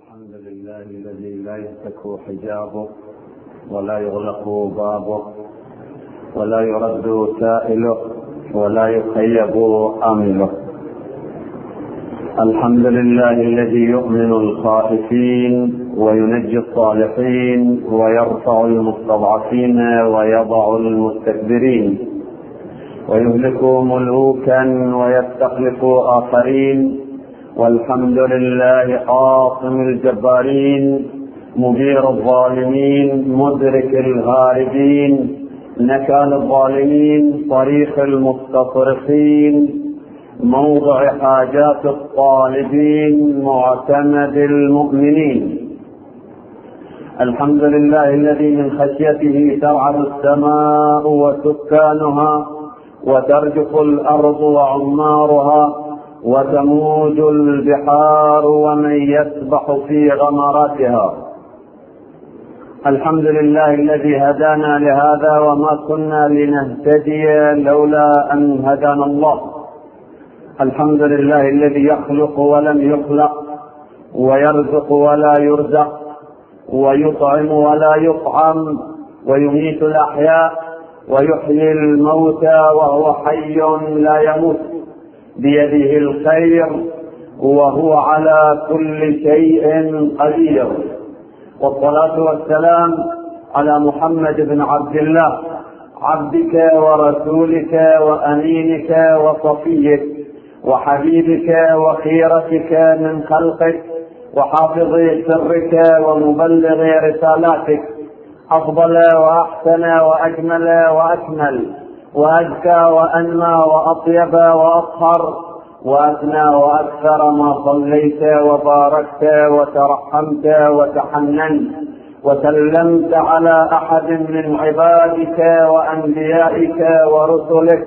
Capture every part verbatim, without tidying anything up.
الحمد لله الذي لا يفتك حجابه ولا يغلق بابه ولا يرد سائله ولا يخيب آمله. الحمد لله الذي يؤمن الخائفين وينجي الصالحين ويرفع المستضعفين ويضع المستكبرين ويهلك ملوكا ويستخلف آخرين. والحمد لله عاصم الجبارين مدير الظالمين مدرك الهاربين نكال الظالمين طريق المستصرخين موضع حاجات الطالبين معتمد المؤمنين. الحمد لله الذي من خشيته ترعد السماء وسكانها وترجف الأرض وعمارها وتموج البحار ومن يسبح في غمراتها. الحمد لله الذي هدانا لهذا وما كنا لنهتدي لولا أن هدانا الله. الحمد لله الذي يخلق ولم يخلق ويرزق ولا يرزق ويطعم ولا يطعم ويميت الأحياء ويحيي الموتى وهو حي لا يموت بيده الخير وهو على كل شيء قدير. والصلاة والسلام على محمد بن عبد الله عبدك ورسولك وأمينك وصفيك وحبيبك وخيرتك من خلقك وحافظ سرك ومبلغ رسالاتك، أفضل وأحسن وأجمل وأكمل وأزكى وأنمى وأطيب وأطهر وأثنى وأكثر ما صليت وباركت وترحمت وتحننت وسلمت على أحد من عبادك وأنبيائك ورسلك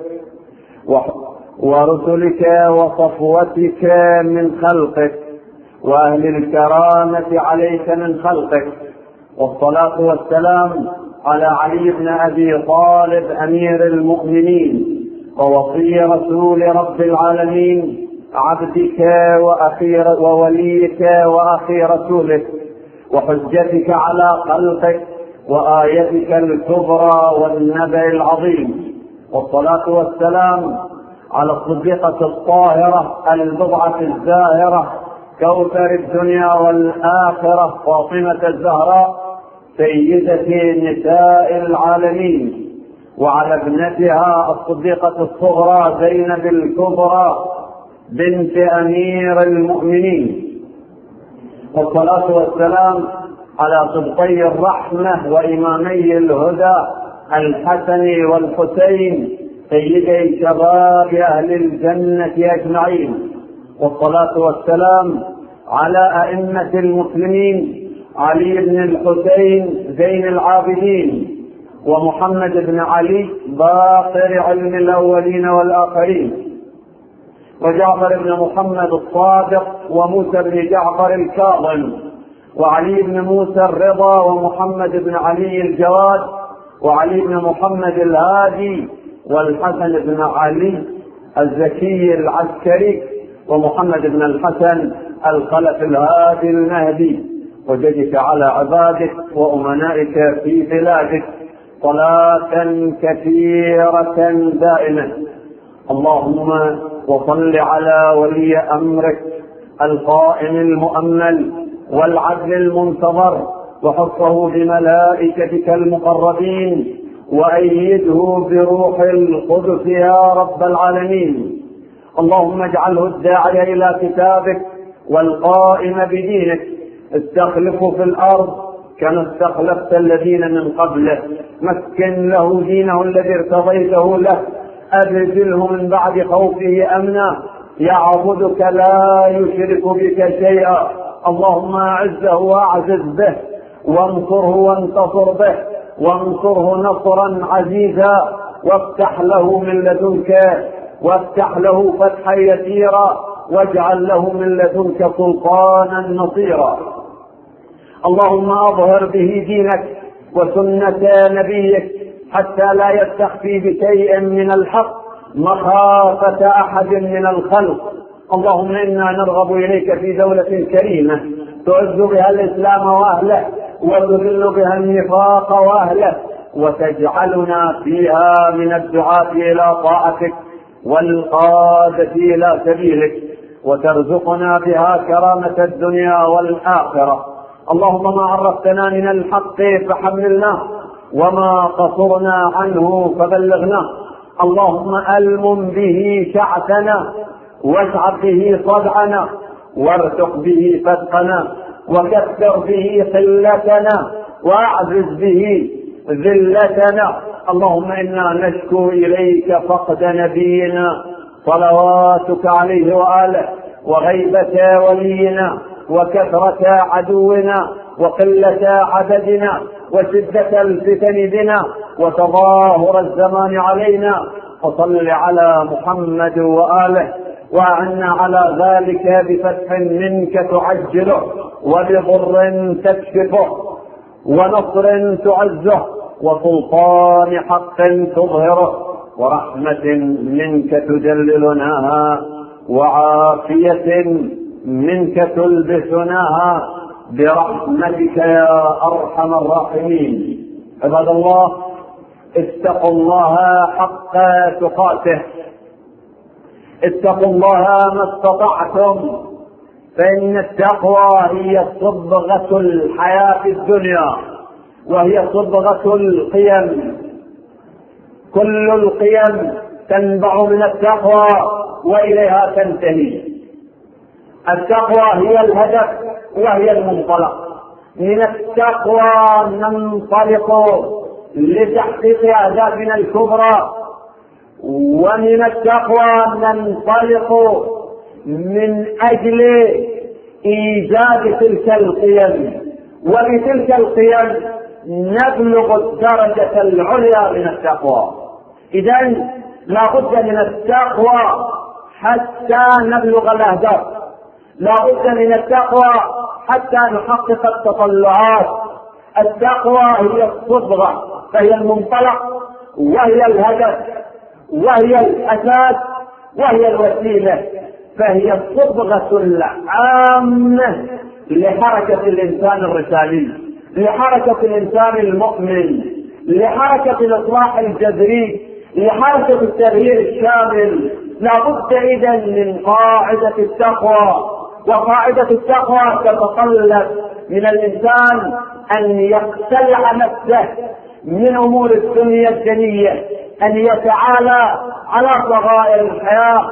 ورسلك وصفوتك من خلقك وأهل الكرامة عليك من خلقك. والصلاة والسلام على علي بن أبي طالب أمير المؤمنين ووصي رسول رب العالمين عبدك وأخي ووليك وأخي رسولك وحجتك على خلقك وآيتك الكبرى والنبأ العظيم. والصلاة والسلام على الصديقة الطاهرة البضعة الزاهرة كوثر الدنيا والآخرة فاطمة الزهراء سيدة نساء العالمين وعلى ابنتها الصديقة الصغرى زينب الكبرى بنت أمير المؤمنين. والصلاة والسلام على صدقي الرحمة وإمامي الهدى الحسن والحسين سيدي شباب أهل الجنة أجمعين. والصلاة والسلام على أئمة المسلمين علي بن الحسين زين العابدين ومحمد بن علي باقر علم الأولين والآخرين وجعفر بن محمد الصادق وموسى بن جعفر الكاظم وعلي بن موسى الرضا ومحمد بن علي الجواد وعلي بن محمد الهادي والحسن بن علي الزكي العسكري ومحمد بن الحسن الخلف الهادي المهدي وجدك على عبادك وأمنائك في بلادك صلاة كثيرة دائمة. اللهم وصل على ولي أمرك القائم المؤمل والعدل المنتظر وحفظه بملائكتك المقربين وأيده بروح القدس يا رب العالمين. اللهم اجعله الداعي إلى كتابك والقائم بدينك استخلفه في الأرض كما استخلفت الذين من قبله، مكن له دينه الذي ارتضيته له، أبدله من بعد خوفه أمنا يعبدك لا يشرك بك شيئا. اللهم أعزه وأعزز به وانصره وانتصر به وانصره نصرا عزيزا وافتح له من لدنك وافتح له فتحا يسيرا واجعل له من لدنك سلطانا نصيرا. اللهم أظهر به دينك وسنة نبيك حتى لا يستخفي بشيء من الحق مخافة أحد من الخلق. اللهم إنا نرغب إليك في دولة كريمة تعز بها الإسلام وأهله وتذل بها النفاق وأهله، وتجعلنا فيها من الدعاة إلى طاعتك والقادة إلى سبيلك، وترزقنا بها كرامة الدنيا والآخرة. اللهم ما عرفتنا من الحق فحملنا، وما قصرنا عنه فبلغنا. اللهم ألم به شعثنا، واسع به صدعنا، وارتق به فتقنا، وكثر به قلتنا، واعزز به ذلتنا. اللهم إنا نشكو إليك فقد نبينا صلواتك عليه وآله، وغيبة ولينا، وكثرة عدونا، وقلة عددنا، وشدة الفتن بنا، وتظاهر الزمان علينا. وصل على محمد وآله، وأعنا على ذلك بفتح منك تعجله، وبضر تكشفه، ونصر تعزه، وسلطان حق تظهره، ورحمة منك تجللناها، وعافية منك تلبسناها، برحمتك يا أرحم الراحمين. عباد الله، اتقوا الله حق تقاته، اتقوا الله ما استطعتم، فإن التقوى هي صبغة الحياة الدنيا، وهي صبغة القيم. كل القيم تنبع من التقوى وإليها تنتهي. التقوى هي الهدف وهي المنطلق. من التقوى ننطلق لتحقيق أهدافنا الكبرى، ومن التقوى ننطلق من أجل إيجاد تلك القيم، وبتلك القيم نبلغ الدرجة العليا من التقوى. إذن لا بد من التقوى حتى نبلغ الأهداف، لا بد من التقوى حتى نحقق التطلعات. التقوى هي الصبغة، فهي المنطلق، وهي الهدف، وهي الأساس، وهي الوسيلة، فهي الصبغة العامة لحركة الإنسان الرسالي، لحركة الإنسان المؤمن، لحركة الإصلاح الجذري، لحركة التغيير الشامل. لا بد إذن من قاعدة التقوى، وقاعدة التقوى تتطلب من الإنسان أن يقتلع نفسه من أمور الدنيا الدنية، أن يتعالى على صغائر الحياة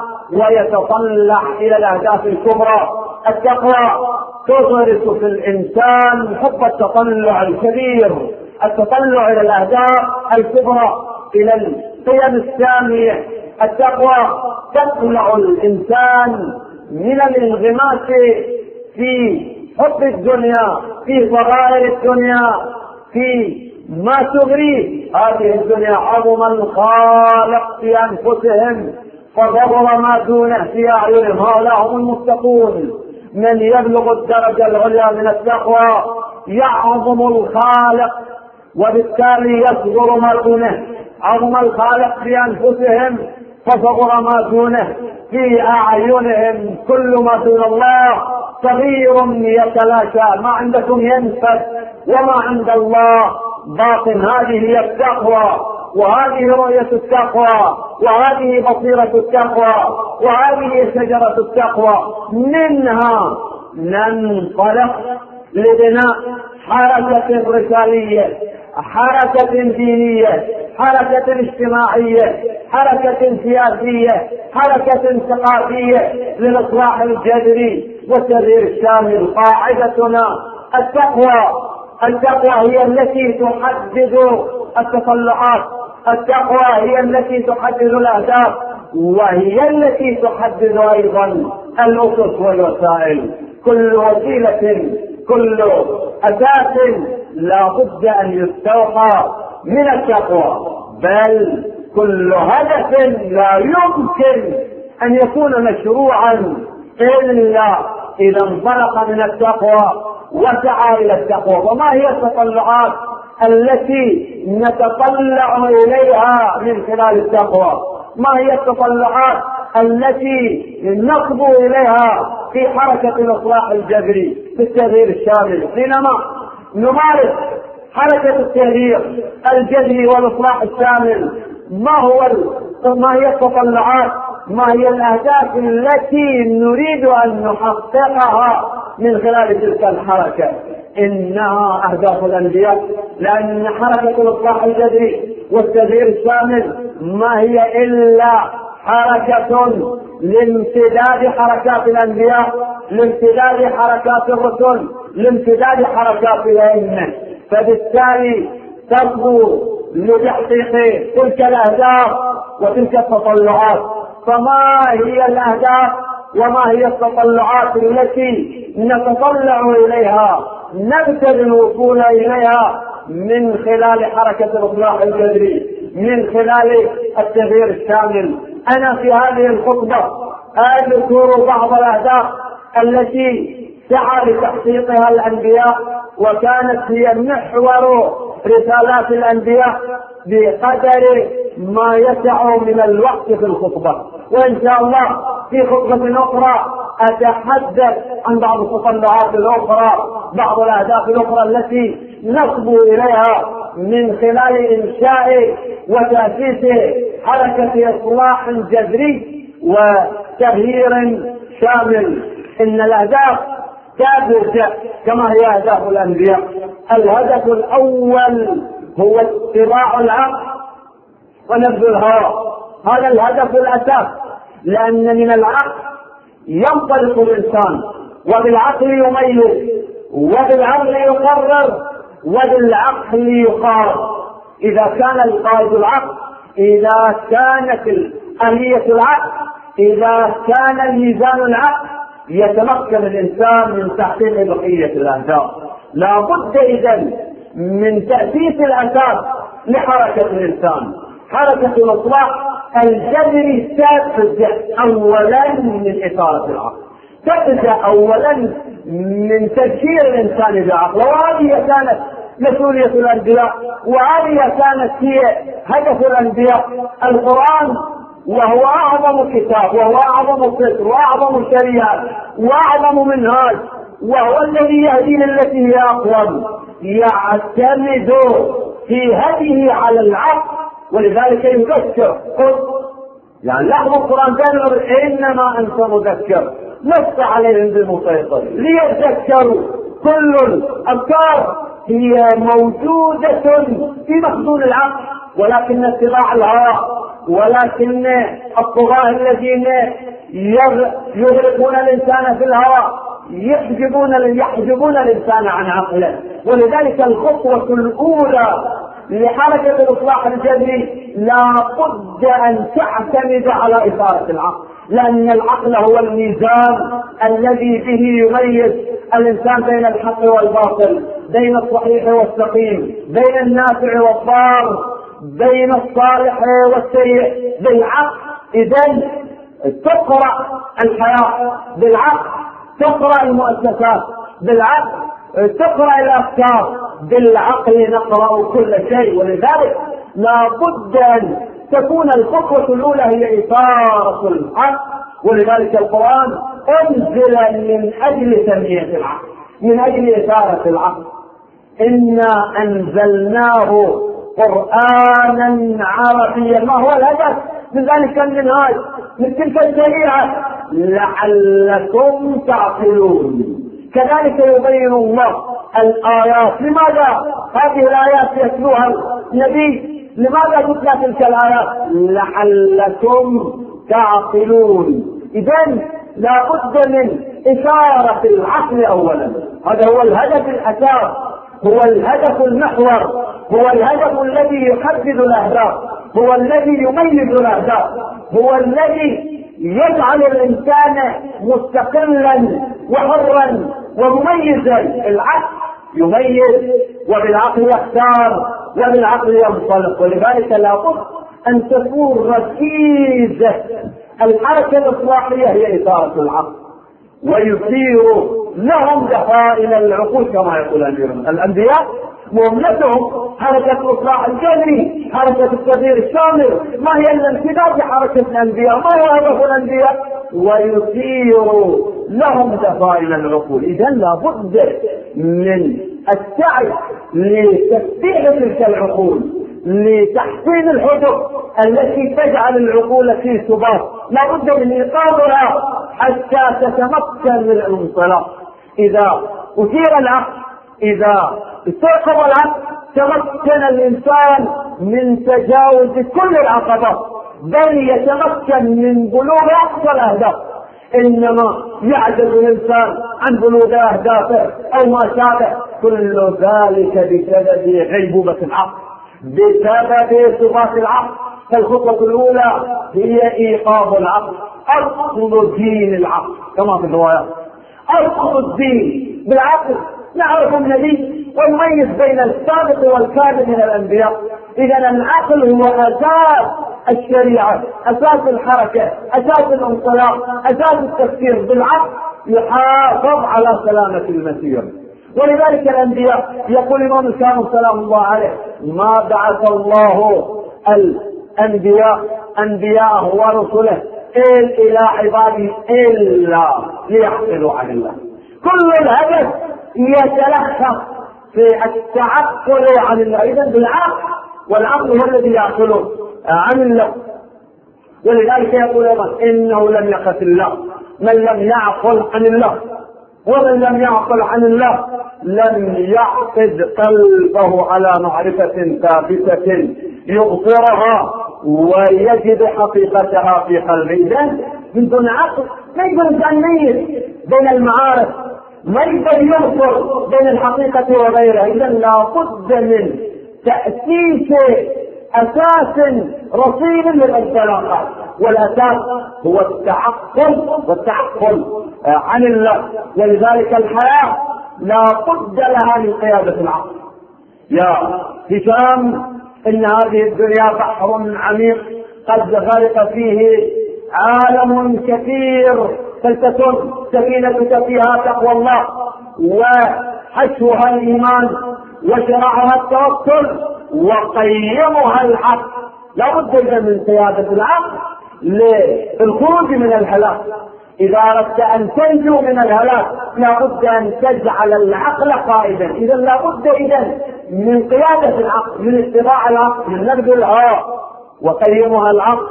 ويتطلع إلى الأهداف الكبرى. التقوى تغرس في الإنسان حب التطلع الكبير، التطلع إلى الأهداف الكبرى، إلى القيم السامية. التقوى تطلع الإنسان من الانغماس في حب الدنيا، في صغائر الدنيا، في ما تغريه هذه الدنيا. عظم الخالق في أنفسهم فضر ما دونه في أعينهم، هؤلاء هم المتقون. من يبلغ الدرجة العليا من التقوى يعظم الخالق، وبالتالي يصغر ما دونه. عظم الخالق في أنفسهم فصغر ما دونه في أعينهم. كل ما دون الله صغير يتلاشى، ما عندكم ينفد وما عند الله باطن. هذه هي التقوى، وهذه رؤية التقوى، وهذه بصيرة التقوى، وهذه شجرة التقوى. منها ننطلق لبناء حركة رسالية، حركة دينية، حركة اجتماعية، حركة سياسية، حركة ثقافية، للإصلاح الجذري والتغيير الشامل. قاعدتنا التقوى. التقوى هي التي تحدد التطلعات، التقوى هي التي تحدد الأهداف، وهي التي تحدد أيضا الأسس والوسائل. كل وسيلة، كل أساس لا بد أن يستوحى من التقوى، بل كل هدف لا يمكن أن يكون مشروعا إلا إذا انطلق من التقوى وسعى إلى التقوى. وما هي التطلعات التي نتطلع إليها من خلال التقوى؟ ما هي التطلعات التي نصبو إليها في حركة الإصلاح الجذري في التغيير الشامل. حينما نمارس حركة التغيير الجذري والإصلاح الشامل، ما هو ما هي التطلعات، ما هي الأهداف التي نريد أن نحققها من خلال تلك الحركة؟ إنها أهداف الأنبياء، لأن حركة الإصلاح الجذري والتغيير الشامل ما هي إلا حركة لامتداد حركات الأنبياء، لامتداد حركات الرسل، لامتداد حركات الأئمة. فبالتالي ترجو لتحقيق تلك الأهداف وتلك التطلعات. فما هي الأهداف وما هي التطلعات التي نتطلع إليها، نبتغي الوصول إليها من خلال حركة الإصلاح الجذري، من خلال التغيير الشامل؟ أنا في هذه الخطبة أذكر بعض الأهداف التي سعى لتحقيقها الأنبياء، وكانت هي محور رسالات الأنبياء بقدر ما يسع من الوقت في الخطبة. وإن شاء الله في خطبة أخرى أتحدث عن بعض التطلعات الأخرى، بعض الأهداف الأخرى التي نصبو إليها من خلال إنشاء وتأسيس حركة إصلاح جذري وتغيير شامل. إن الأهداف تابعة كما هي أهداف الأنبياء. الهدف الأول هو اتباع العقل ونبذ الهوى، هذا الهدف الأساس، لأن من العقل ينطلق الإنسان، وبالعقل يميز، وبالعقل يقرر، وبالعقل يقار. إذا كان القائد العقل، إذا كانت آلية العقل، إذا كان ميزان العقل، يتمكن الإنسان من تحقيق بقية الأهداف. لا بد إذن من تأسيس الأساس لحركة الإنسان. حركة الإصلاح الجذري تبدأ أولا من إثارة العقل، تبدأ أولا من تذكير الإنسان بعقله، وهذه كانت مسؤولية الأنبياء، وهذه كانت هي هدف الأنبياء. القرآن وهو أعظم كتاب، وهو أعظم فكر، وأعظم شريعة، وأعظم منهاج، وهو الذي يهدي للتي هي أقوم، يعتمد في هديه على العقل، ولذلك يذكر. قل يعني لحظة القرآن كان إنما أنت مذكر لست عليهم بمسيطر، ليذكروا. كل الأفكار هي موجودة في مخزون العقل، ولكن اتباع الهوى، ولكن الطغاة الذين يغرقون الإنسان في الهوى يحجبون يحجبون الإنسان عن عقله. ولذلك الخطوة الأولى لحركة الإصلاح الجذري لا بد أن تعتمد على إثارة العقل، لأن العقل هو الميزان الذي به يميز الإنسان بين الحق والباطل، بين الصحيح والسقيم، بين النافع والضار، بين الصالح والسيء. بالعقل إذن تقرأ الحياة، بالعقل تقرأ المؤسسات، بالعقل تقرأ الأفكار، بالعقل نقرأ كل شيء. ولذلك لا بد أن تكون الخطوة الأولى هي إثارة العقل. ولذلك القرآن أنزل من أجل تنمية العقل، من أجل إثارة العقل. إنا أنزلناه قرآنا عربيا. ما هو الهدف من ذلك المنهاج، من تلك الشريعة؟ لعلكم تعقلون. كذلك يبين الله الآيات. لماذا هذه الآيات يتلوها النبي؟ لماذا تتلى تلك الآيات؟ لعلكم تعقلون. إذن لا بد من إثارة العقل أولا، هذا هو الهدف الأساس، هو الهدف المحور، هو الهدف الذي يحدد الأهداف، هو الذي يميز الأهداف، هو الذي يجعل الإنسان مستقلا وحرا ومميزا. العقل يميز، وبالعقل يختار، وبالعقل ينطلق. ولذلك لابد أن تكون ركيزة الحركة الإصلاحية هي إثارة العقل، ويثير لهم دفائن العقول كما يقول الأنبياء. مهمتهم حركة الإصلاح الجذري، حركة التغيير الشامل. ما هي الامتداد لحركة الأنبياء؟ ما هو هدف الأنبياء؟ ويثير لهم دفائن العقول. إذا لابد من السعي لتفتيح تلك العقول، لتحسين الحدود التي تجعل العقول في سبات، لابد من إيقاظها حتى تتمكن من الانطلاق. إذا أثير العقل، إذا استيقظ العقل، تمكن الإنسان من تجاوز كل العقبات، بل يتمكن من بلوغ أقصى الأهداف. إنما يعجز الإنسان عن بلوغ أهدافه أو ما شابه، كل ذلك بسبب غيبوبة العقل، بسبب ثبات العقل. فالخطوة الأولى هي إيقاظ العقل، أصل دين العقل كما في الروايات. أصل الدين بالعقل نعرف النبي ونميز بين الصادق والكاذب من الأنبياء. إذا العقل هو أساس الشريعة، أساس الحركة، أساس الانطلاق، أساس التفكير. بالعقل يحافظ على سلامة المسير. ولذلك الأنبياء يقول الإمام الكاظم سلام الله عليه: ما بعث الله الأنبياء أنبياء ورسله إلى عباده إلا ليحصلوا عن الله. كل الهدف يتلخص في التعقل عن الله. إذا بالعقل، والعقل هو الذي يعقل عن الله. ولذلك يقول أيضا: إنه لم يخف الله من لم يعقل عن الله، ومن لم يعقل عن الله لم يعقد قلبه على معرفة ثابتة يبصرها ويجد حقيقتها في قلبه. إذن من دون عقل ما يقدر أن يميز بين المعارف، ما يقدر يبصر بين الحقيقة وغيرها. إذن لا بد من تأسيس أساس رصين للانطلاقات، والأساس هو التعقل والتعقل عن الله. ولذلك الحياة لا بد لها من قيادة العقل. يا هشام، إن هذه الدنيا بحر عميق قد غرق فيه عالم كثير، فلتكن سفينتك فيها تقوى الله وحشوها الإيمان وشرعها التوكل وقيمها العقل. لا بد من قيادة العقل للخروج من الهلاك. إذا أردت أن تنجو من الهلاك لا بد أن تجعل العقل قائدا. إذا لا بد إذن من قيادة العقل، من اتباع العقل، من نبذ الهوى وقيمها العقل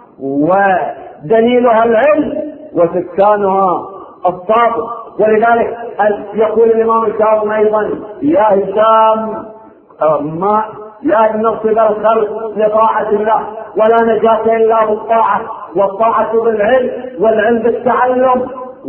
ودليلها العلم وسكانها الصابر. ولذلك يقول الإمام الكاظم أيضا: يا هشام، ما لا نصب الخلق لطاعة الله، ولا نجاة إلا بالطاعة، والطاعة بالعلم، والعلم بالتعلم،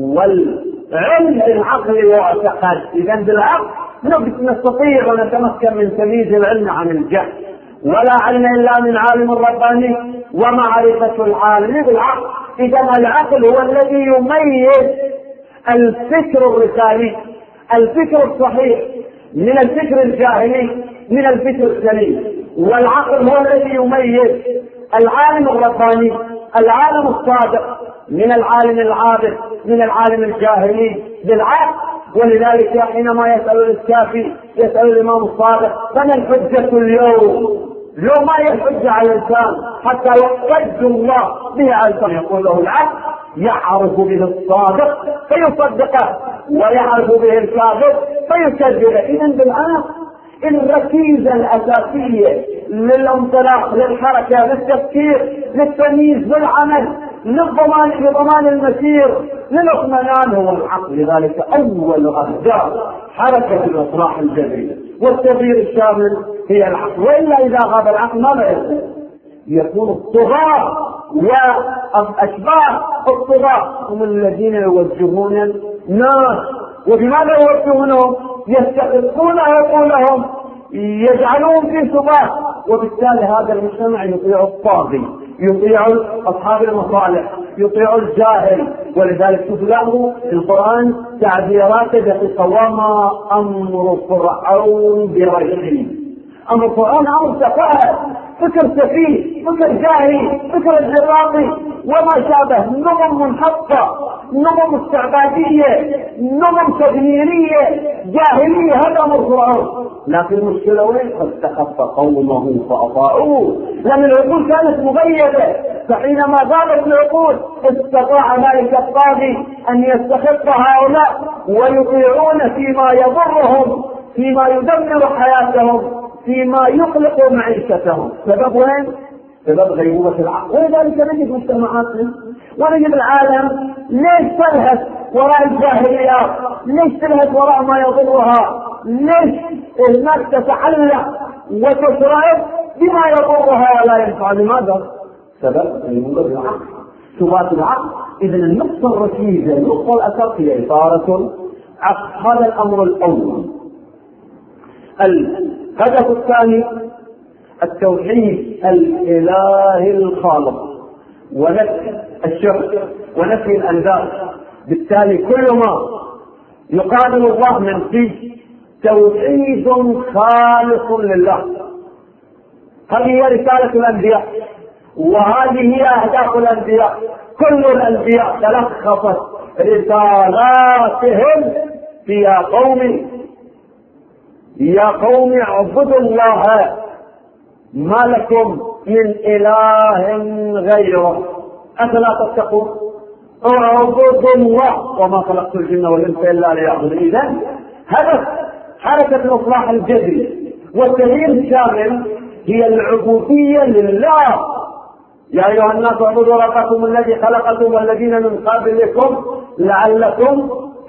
والعلم بالعقل واعتقاد. إذا بالعقل نستطيع ونتمكن من تمييز العلم عن الجهل، ولا علم إلا من عالم رباني، ومعرفة العالم بالعقل. إذا العقل هو الذي يميز الفكر الرسالي، الفكر الصحيح من الفكر الجاهلي، من الفكر السليم. والعقل هو الذي يميز العالم الرباني، العالم الصادق من العالم العابد، من العالم الجاهلي بالعقل. ولذلك حينما يسأل الكافي يسأل الإمام الصادق: فما الحجة اليوم؟ لو ما هي الحجة على الإنسان حتى يحتج الله به على الإنسان؟ يقول له: العقل يعرف به الصادق فيصدقه، ويعرف به الكاذب فيكذبه. إذن بالعقل الركيزة الأساسية للانطلاق، للحركة، للتفكير، للتمييز، للعمل، للضمان، لضمان المسير، للاطمئنان هو العقل. لذلك أول أهداف حركة الإصلاح الجديد والتغيير الشامل هي العقل. وإلا إذا غاب العقل ماذا يكون؟ يكون الطغاة وأشباه الطغاة هم الذين يوجهون الناس. وبماذا يوجهونهم؟ يستحقون عقولهم، يجعلون في ثبات، وبالتالي هذا المجتمع يطيع الطاغي، يطيع أصحاب المصالح، يطيع الجاهل. ولذلك تلاقوا القرآن تعبيراته بقوامة أمر فرعون برشيد. أمر فرعون أمر سفاهة، فكر سفيه، فكر جاهلي، فكر الجراطي وما شابه، نظم منحطة نظم استعبادية، نظم تدميرية جاهلية، هذا أمر فرعون. لكن المشكلة وين؟ فاستخف قومه فأطاعوه، لأن العقول كانت مغيبة. فحينما غابت العقول استطاع ذلك الطاغي أن يستخف هؤلاء ويطيعون فيما يضرهم، فيما يدمر حياتهم، فيما يقلق معيشتهم. سبب وين؟ سبب غيبوبة العقل. ولذلك نجد مجتمعاتنا ونجد العالم ليش تلهث وراء الجاهليات؟ ليش تلهث وراء ما يضرها؟ ليش الناس تتعلق وتشرب بما يضرها ولا ينفع؟ لماذا؟ سبب غيبوبة العقل، ثبات العقل. إذن النقطة الركيزة، النقطة الأساسية إثارة العقل. هذا الأمر الأول. الهدف الثاني التوحيد الإلهي الخالق ونفي الشرك ونفي الأنداد. بالتالي كل ما يقابل الله من فيه توحيد خالص لله. هذه هي رسالة الأنبياء، وهذه هي أهداف الأنبياء. كل الأنبياء تلخصت رسالاتهم في يا قوم يا قوم اعبدوا الله ما لكم من إله غيره أفلا تتقون. اعبدوا الله وما خلقت الجن والإنس إلا ليعبدون. إذن هدف حركة الإصلاح الجذري والتغيير الشامل هي العبودية لله. يا أيها الناس اعبدوا ربكم الذي خلقكم والذين من قبلكم لعلكم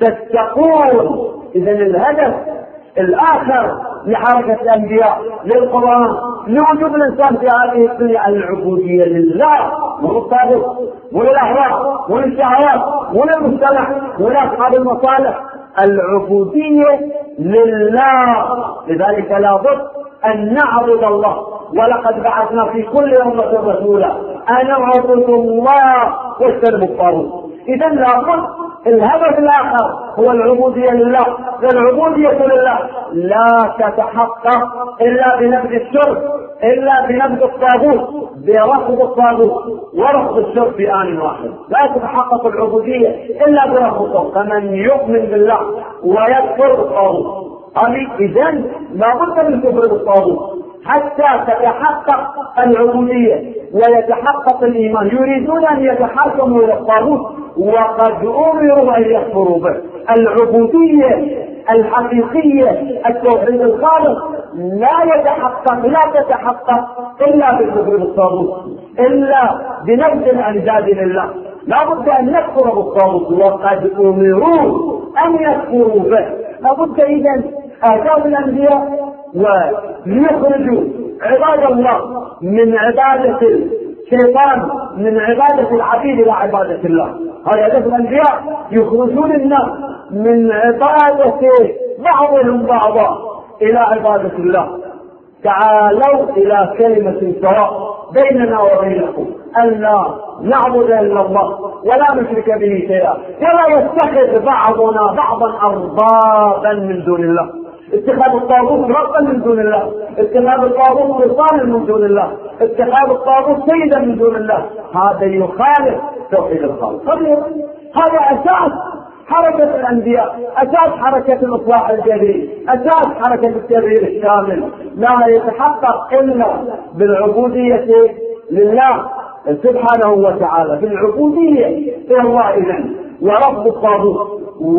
تتقون. إذن الهدف الآخر لحركة الأنبياء للقرآن لوجود الإنسان في هذه الدنيا العبودية لله، وللطاغوت وللأهواء وللشهوات وللمجتمع ولأصحاب المصالح. العبودية لله. لذلك لا بد أن نعبد الله. ولقد بعثنا في كل أمة رسولا أن اعبدوا الله واجتنبوا الطاغوت. إذا لابد الهدف الآخر هو العبودية لله. فالعبودية لله لا تتحقق إلا بنبذ الشرك، إلا بنبذ الطاغوت، برفض الطاغوت ورفض الشرك في آن واحد. لا تتحقق العبودية إلا برفضه. فمن يؤمن بالله ويكفر بالطاغوت هذه إذن لا بد من كفر بالطاغوت حتى تتحقق العبودية ويتحقق الإيمان. يريدون أن يتحاكموا إلى الطاغوت وقد أمروا أن يكفروا به. العبودية الحقيقية التوحيد الخالص لا يتحقق لا تتحقق إلا بالكفر بالطاغوت، إلا بنبذ الأنداد لله. لا بد أن نكفر بالطاغوت وقد أمروا أن يكفروا به. لا بد إذن آداب الأنبياء ويخرجوا عباد الله من عبادة الشيطان، من عبادة العبيد إلى عبادة الله. هذا هدف الأنبياء، يخرجون الناس من عبادة بعضهم بعضا إلى عبادة الله. تعالوا إلى كلمة سواء بيننا وبينكم ألا نعبد إلا الله ولا نشرك به شيئا ولا يتخذ بعضنا بعضا أربابا من دون الله. اتخاذ الطاغوت ربا من دون الله، اتخاذ الطاغوت سلطانا من دون الله، اتخاذ الطاغوت سيدا من دون الله، هذا يخالف توحيد الخالق. هذا أساس حركة الأنبياء، أساس حركة الإصلاح الجذري، أساس حركة التغيير الشامل. لا يتحقق إلا بالعبودية لله سبحانه وتعالى، بالعبودية إلى الله إذن، ورفض الطاغوت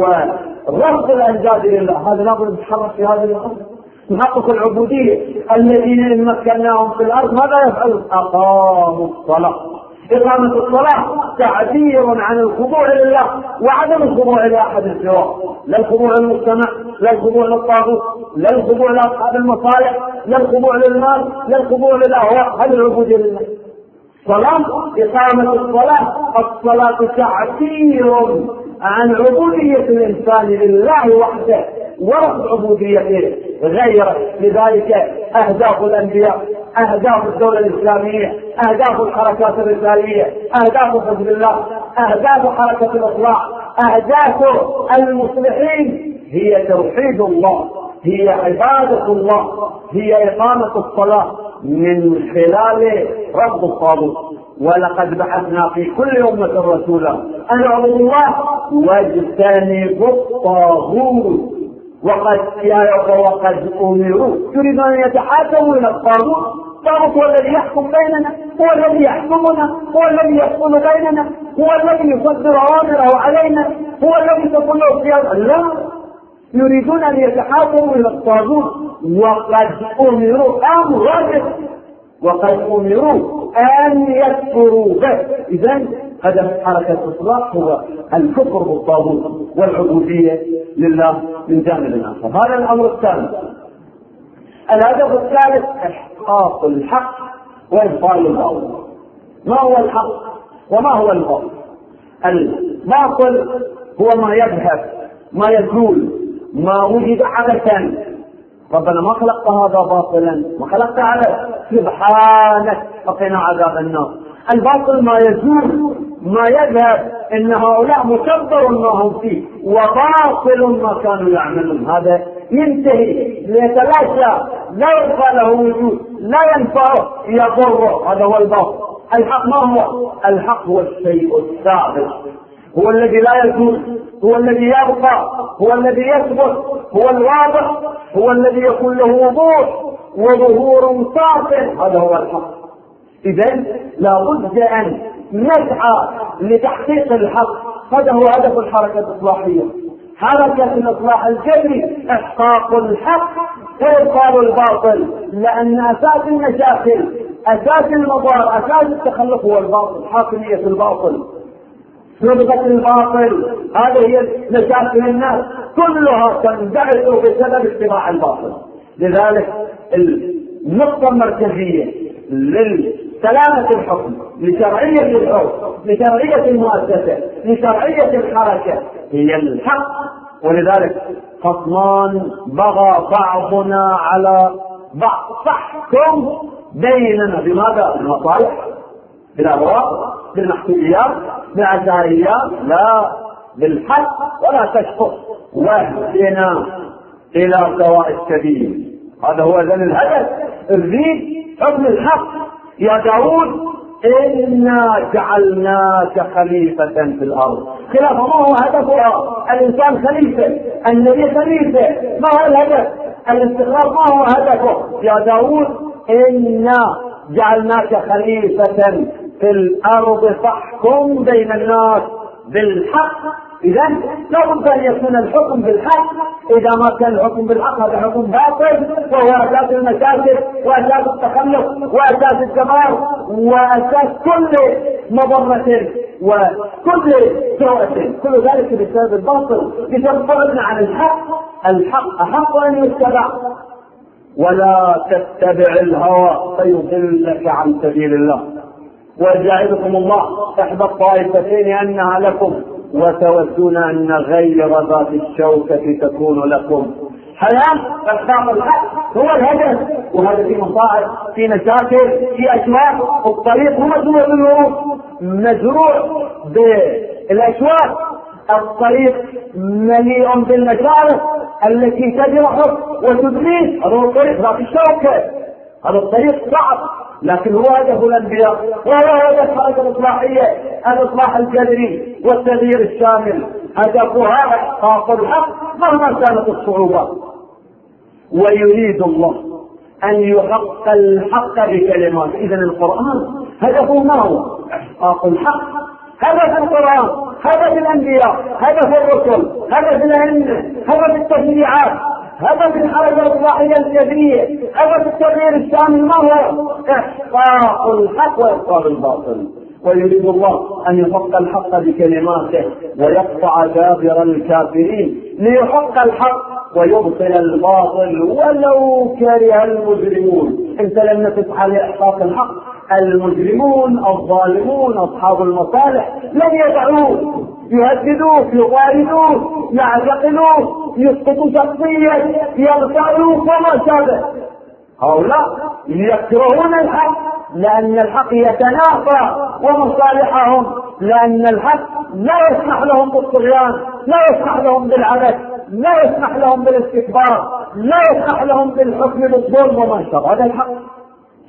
ورفض الأنداد لله. هذا لابد نتحرك في هذه الأمر، نحقق العبودية. الذين إن مكناهم في الأرض ماذا يفعلون؟ أقاموا الصلاة. إقامة الصلاة تعبير عن الخضوع لله وعدم الخضوع لأحد سواه، لا الخضوع للمجتمع، لا الخضوع للطاغوت، لا الخضوع لأصحاب المصالح، لا الخضوع للمال، لا الخضوع للأهواء. هذه العبودية لله. صلاة، إقامة الصلاة. الصلاة تعبير عن عبودية الإنسان لله وحده ورفض عبوديته غيره. لذلك أهداف الأنبياء، أهداف الدولة الإسلامية، أهداف الحركات الرسالية، أهداف حزب الله، أهداف حركة الإصلاح، أهداف المصلحين هي توحيد الله، هي عبادة الله، هي إقامة الصلاة من خلال رفض الطاغوت. ولقد بعثنا في كل أمة رسولا أن اعبدوا الله واجتنبوا الطاغوت وقد وقد أمروا يريدون أن يتحاكموا إلى الطاغوت. الطاغوت هو الذي يحكم بيننا، هو الذي يحكمنا، هو الذي يحكم بيننا، هو الذي يصدر أوامره علينا، هو الذي تقول له القيادة. لا، يريدون أن يتحاكموا إلى الطاغوت وقد أمروا أمر واجب وقد أمروا أن يكفروا به. إذن هدف حركة الإصلاح هو الكفر بالطاغوت والعبودية لله من جانب آخر. هذا الأمر الثاني. الهدف الثالث إحقاق الحق وإبطال الباطل. ما هو الحق وما هو الباطل؟ الباطل هو ما يذهب، ما يزول، ما وجد عبثا. ربنا ما خلقت هذا باطلا، ما خلقت عبث، سبحانك فقنا عذاب النار. الباطل ما يزول، ما يذهب، ان هؤلاء مكبر ما هم فيه وباطل ما كانوا يعملون. هذا ينتهي ليتلاشى، لا يبقى له وجود، لا ينفعه، يضره. هذا هو الباطل. الحق ما هو؟ الحق هو الشيء الثابت، هو الذي لا يزول، هو الذي يبقى، هو الذي يثبت، هو الواضح، هو الذي يكون له وضوح وظهور ساطع. هذا هو الحق. إذن لا بد أن نسعى لتحقيق الحق. هذا هو هدف الحركة الإصلاحية. حركة الإصلاح الجذري إحقاق الحق وإبطال الباطل، لأن أساس المشاكل، أساس المضار، أساس التخلف هو الباطل، حاكمية الباطل، صبغة الباطل. هذه هي مشاكل الناس كلها تنبعث بسبب اتباع الباطل. لذلك النقطة المركزية لسلامة الحكم، لشرعية الحكم، لشرعية المؤسسة، لشرعية الحركة هي الحق. ولذلك خصمان بغى بعضنا على بعض، فاحكم بيننا بماذا؟ بالمصالح، بالأغراض، بالمحسوبيات، بالعشائريات، لا، بالحق. ولا تشفق واهدنا إلى سواء السبيل. هذا هو ذن الهدف. الريد حكم الحق. يا داود إنا جعلناك خليفة في الأرض. خلافة ما هو هدفها؟ الإنسان خليفة، النبي خليفة. ما هو الهدف؟ الاستقرار ما هو هدفه؟ يا داود إنا جعلناك خليفة في الأرض فاحكم بين الناس بالحق. إذن لا بد أن يكون الحكم بالحق. إذا ما كان الحكم بالحق هذا حكم باطل، وهو أساس المشاكل وأساس التخلف وأساس الدمار وأساس كل مضرة وكل سوءة. كل ذلك بسبب الباطل، بسبب بعدنا عن الحق. الحق أحق أن يتبع، ولا تتبع الهوى فيضلك عن سبيل الله. ويجعلكم الله إحدى الطائفتين أنها لكم وتودون أن غير ذات الشوكة تكون لكم. حياة إحقاق الحق هو الهدف. وهذا في مصاعب، في مشاكل، في أشواق. الطريق هو مزروع بالورود، مزروع بالأشواق. الطريق مليء بالمشارف التي تجرحه وتدريه. هذا هو الطريق ذات الشوكة. هذا الطريق صعب، لكن هو هدف الأنبياء، وهو هدف الحركة الإصلاحية، الإصلاح الجذري والتغيير الشامل. هدفها إحقاق الحق مهما كانت الصعوبات. ويريد الله أن يحقق الحق بكلمات. إذن القرآن هدفه ما هو؟ إحقاق الحق. هدف القرآن، هدف الأنبياء، هدف الرسل، هدف الأئمة، هدف التشريعات، هدف الحركة الإصلاحية الجذرية، هدف التغيير الشامل ما هو؟ إحقاق الحق وإبطال الباطل. ويريد الله أن يحق الحق بكلماته ويقطع دابر الكافرين ليحق الحق ويبطل الباطل ولو كره المجرمون. انت لم تسعى لإحقاق الحق، المجرمون الظالمون أصحاب المصالح لن يدعوه، يهددوك، يغاردوك، يعتقلوك، يسقطوا شخصية، يغتالوك وما شابه. هؤلاء يكرهون الحق لأن الحق يتنافى ومصالحهم، لأن الحق لا يسمح لهم بالطغيان، لا يسمح لهم بالعبث، لا يسمح لهم بالاستكبار، لا يسمح لهم بالحكم بالظلم وما شابه. هذا الحق.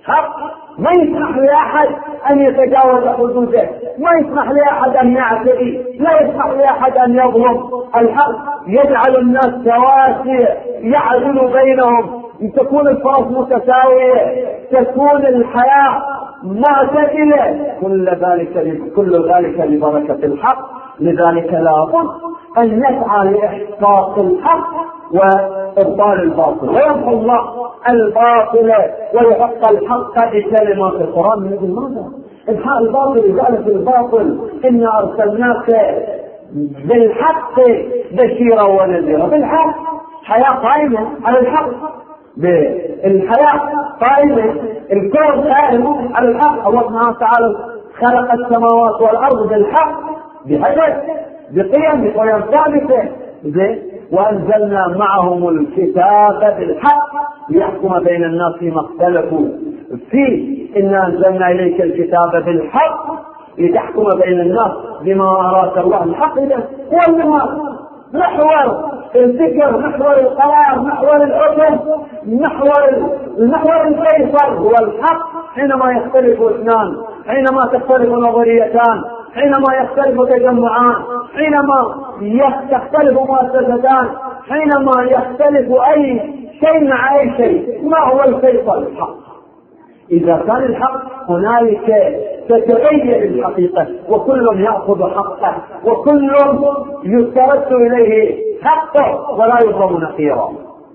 حق ما يسمح لأحد أن يتجاوز حدوده، ما يسمح لأحد أن يعتدي، لا يسمح لأحد أن يظلم. الحق يجعل الناس سواسية، يعدل بينهم، تكون الفرص متساوية، تكون الحياة معتدلة، كل ذلك كل ذلك لبركة الحق. لذلك لابد أن نسعى لإحقاق الحق وإبطال الباطل، ويمحو الله الباطل ويحق الحق بكلمات القرآن. من يقول ماذا؟ إمحاء الباطل، ذلك الباطل إنا أرسلناك بالحق بشيرا ونذيرا. بالحق، حياة قائمة على الحق، بالحياة قائمة، الكون قائم على الحق. الله سبحانه وتعالى خلق السماوات والأرض بالحق، بهدف، بقيم، بقيم ثابتة، وأنزلنا معهم الكتاب بالحق ليحكم بين الناس فيما اختلفوا فيه. إنا أنزلنا إليك الكتاب بالحق لتحكم بين الناس بما أراد الله. الحق إذا هو المنهج، محور الفكر، محور القرار، محور الحكم، محور المحور الفيصل هو الحق. حينما يختلف اثنان، حينما تختلف نظريتان، حينما يختلف تجمعان، حينما تختلف مؤسستان، حينما يختلف أي شيء مع أي شيء، ما هو الفيصل؟ الحق. إذا كان الحق هنالك تتغير الحقيقة، وكل يأخذ حقه، وكل يسترد إليه حقه ولا يظلم نقيرا.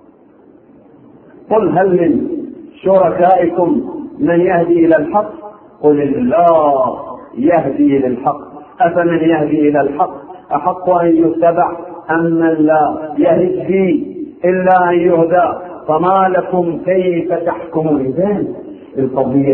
قل هل من شركائكم من يهدي إلى الحق؟ قل الله يهدي للحق، أفمن يهدي إلى الحق أحق أن يتبع أم من لا يهدي إلا أن يهدى؟ فما لكم كيف تحكمون؟ إذن القضية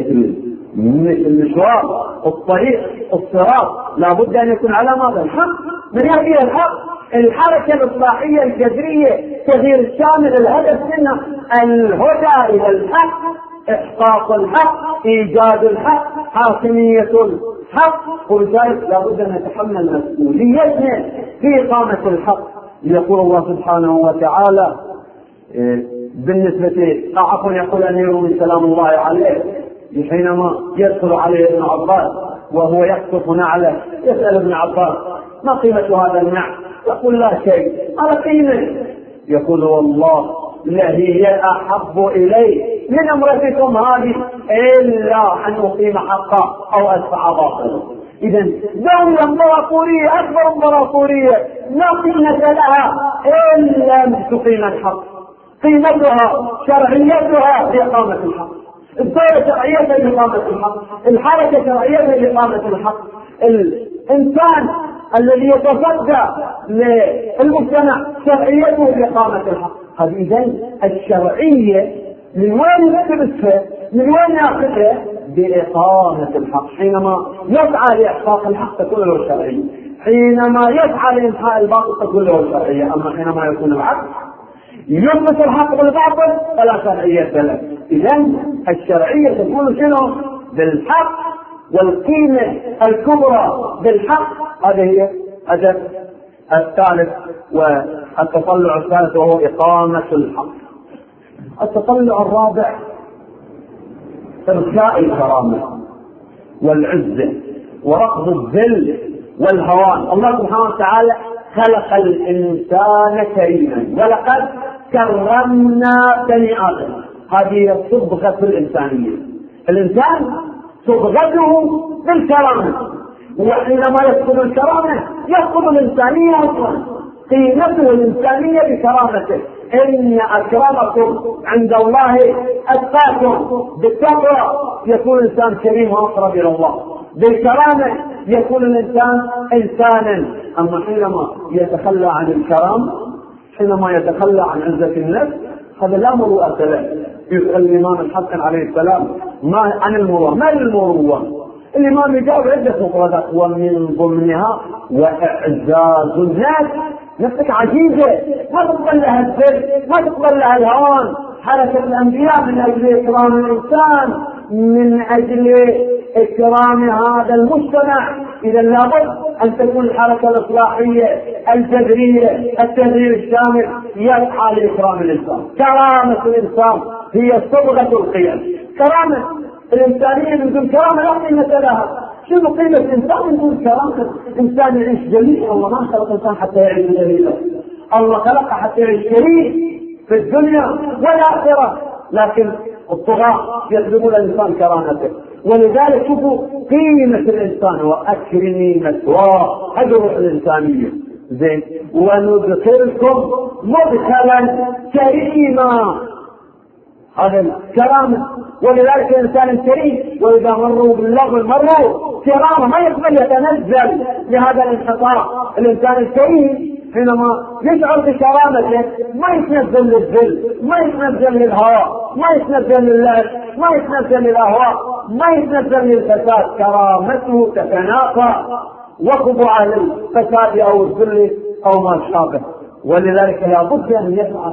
المشوار، الطريق، الصراط لابد أن يكون على ماذا؟ الحق. من يهدي إلى الحق؟ الحركة الإصلاحية الجذرية، تغيير الشامل، الهدف منها الهدى إلى الحق، إحقاق الحق، إيجاد الحق، حاكمية الحق. ولذلك لابد أن نتحمل مسؤوليتنا في إقامة الحق. يقول الله سبحانه وتعالى بالنسبة عفوا يقول أمير من سلام الله عليه حينما يدخل عليه ابن عباس وهو يقصف نعله، يسأل ابن عباس ما قيمة هذا النعل؟ يقول لا شيء. على قيمة؟ يقول والله لهي أحب إلي من امرأتكم هذه إلا أن أقيم حقا أو أدفع باطلا. إذا دولة امبراطورية، أكبر امبراطورية، لا قيمة لها إلا أن تقيم الحق. قيمتها شرعيتها لإقامة الحق، الدولة شرعيتها لإقامة الحق، الحركة شرعيتها لإقامة الحق، الإنسان الذي يتصدى للمجتمع شرعيته لإقامة الحق. هذه إذن الشرعية من وين نكتبها؟ من وين ناخذها؟ بإقامة الحق. حينما يسعى لإحقاق الحق تكون له شرعية، حينما يسعى لإنهاء الباطل تكون له شرعية. أما حينما يكون العكس، يثبت الحق بالباطل فلا شرعية له. إذن الشرعية تكون شنو؟ بالحق، والقيمة الكبرى بالحق. هذا هي هدف الثالث والتطلع الثالث، وهو إقامة الحق. التطلع الرابع إرساء الكرامة والعزة ورفض الذل والهوان. الله سبحانه وتعالى خلق الإنسان كريما، ولقد كرمنا بني آدم. هذه صبغة الإنسانية. الإنسان صبغته بالكرامة، وحينما يفقد الكرامة يفقد الإنسانية أصلا. قيمته الإنسانية بكرامته. إن أكرمكم عند الله أتقاكم. بالتقوى يكون الإنسان كريم وأقرب إلى الله، بالكرامة يكون الإنسان إنسانا. أما حينما يتخلى عن الكرامة، حينما يتخلى عن عزة النفس، هذا لا مروءة له. يسأل الإمام الحسن عليه السلام ما عن المروءة، ما المروءة؟ الإمام يجاوب عدة مفردات ومن ضمنها وإعزاز الناس. نفسك عزيزة، ما تقبل لها الذل، ما تقبل لها الهوان. حركة الأنبياء من أجل إكرام الإنسان، من أجل إكرام هذا المجتمع. إذا لابد أن تكون الحركة الإصلاحية الجذرية التغيير الشامل يسعى لإكرام الإنسان. كرامة الإنسان هي صبغة القيم. كرامة الإنسانية بدون كرامة لا قيمة لها. شنو قيمة الإنسان بدون كرامة؟ إنسان يعيش جميل. الله ما خلق الإنسان حتى يعيش جميلا، الله خلقه حتى يعيش كريم في الدنيا والآخرة، لكن الطغاة يسلبون الإنسان كرامته. ولذلك شوفوا قيمة الإنسان وأكرمي مثواه، هذه الروح الإنسانية. زين، وندخلكم مدخلا كريما، هذا الكرامة. ولذلك الإنسان الكريم وإذا مروا باللغو مروا كرامة، ما يقبل يتنزل لهذا الانحطاط. الإنسان الكريم حينما يشعر بكرامته ما يتنزل للذل، ما يتنزل للهواء، ما يتنزل للعب، ما يتنزل للأهواء، ما يتنزل للفساد. كرامته تتناقى وخضوع للفساد أو الذل أو ما شابه. ولذلك لابد أن يسعى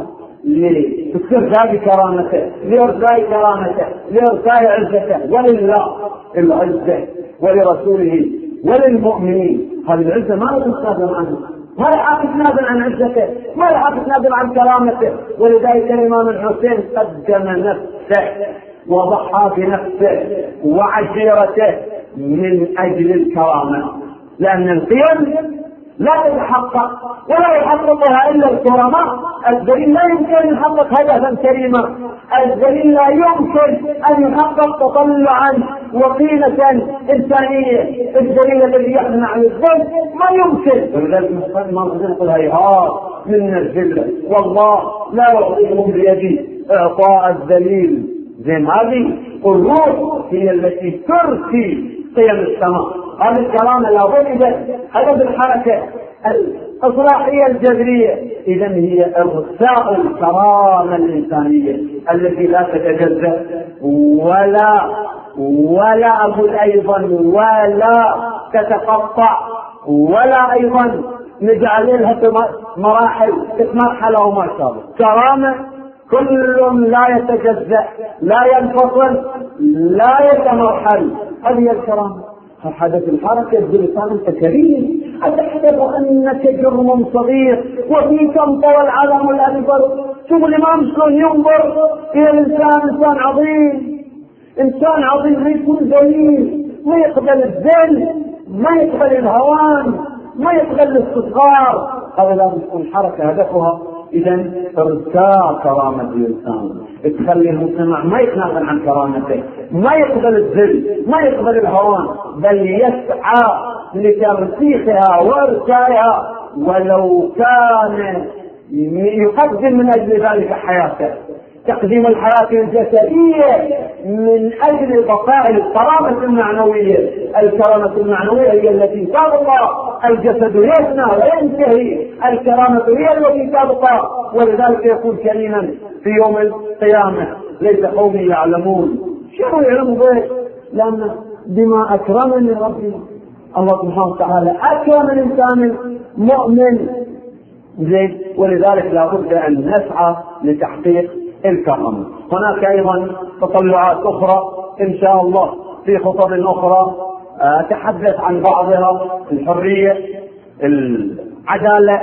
لاسترجاع كرامته، لإرساء كرامته، لإرساء عزته. ولله العزة ولرسوله وللمؤمنين. هذه العزة ما يتنازل عنها، ما يحب يتنازل عن عزته، ما يحب يتنازل عن كرامته. ولذلك الإمام الحسين قدم نفسه وضحى بنفسه وعشيرته من أجل الكرامة، لأن القيم لا تتحقق ولا يحققها إلا الكرماء. الدليل لا يمكن أن يحقق هدفا كريما، الدليل لا يمكن أن يحقق تطلعا وقيمة إنسانية. الدليل الذي يحمل عن الذل ما يمكن. ولذلك ما نقول هيهات من الذل، والله لا يعطيكم بيدي إعطاء الذليل. زين، هذه الروح هي التي ترسي قيم السماء. هذه الكرامة لابد هذا بالحركة الإصلاحية الجذرية. إذن هي إرساء الكرامة الإنسانية التي لا تتجزأ ولا ولا أقول أيضا ولا تتقطع، ولا أيضا نجعل لها مراحل مرحلة وما شابه. كرامة كل لا يتجزأ، لا ينفصل، لا يتمرحل. هذه الكرامة. حدث الحركة بلسان أنت كريم، أتحسب أنك جرم صغير وفيك انطوى العالم الأكبر. شوف الإمام شلون ينظر إلى الإنسان، إنسان عظيم، إنسان عظيم ما يكون ذليل، ما يقبل الذل، ما يقبل الهوان، ما يقبل الاستصغار. هذا لازم تكون حركة هدفها إذا إرساء كرامة الإنسان، تخلي المجتمع ما يتنازل عن كرامته، ما يقبل الذل، ما يقبل الهوان، بل يسعى لترسيخها وإرسائها، ولو كان يقدم من أجل ذلك حياته. تقديم الحياة الجسدية من أجل بقاء الكرامة المعنوية. الكرامة المعنوية هي التي تبقى، الجسد يفنى وينتهي، الكرامة هي التي تبقى. ولذلك يكون كريما في يوم القيامة. ليس قومي يعلمون، شنو يعلموا به؟ لأن بما أكرمني ربي الله سبحانه وتعالى أكرم الإنسان المؤمن. زين، ولذلك لابد أن نسعى لتحقيق الكرامة. هناك أيضا تطلعات أخرى إن شاء الله في خطب أخرى أتحدث عن بعضها. الحرية، العدالة،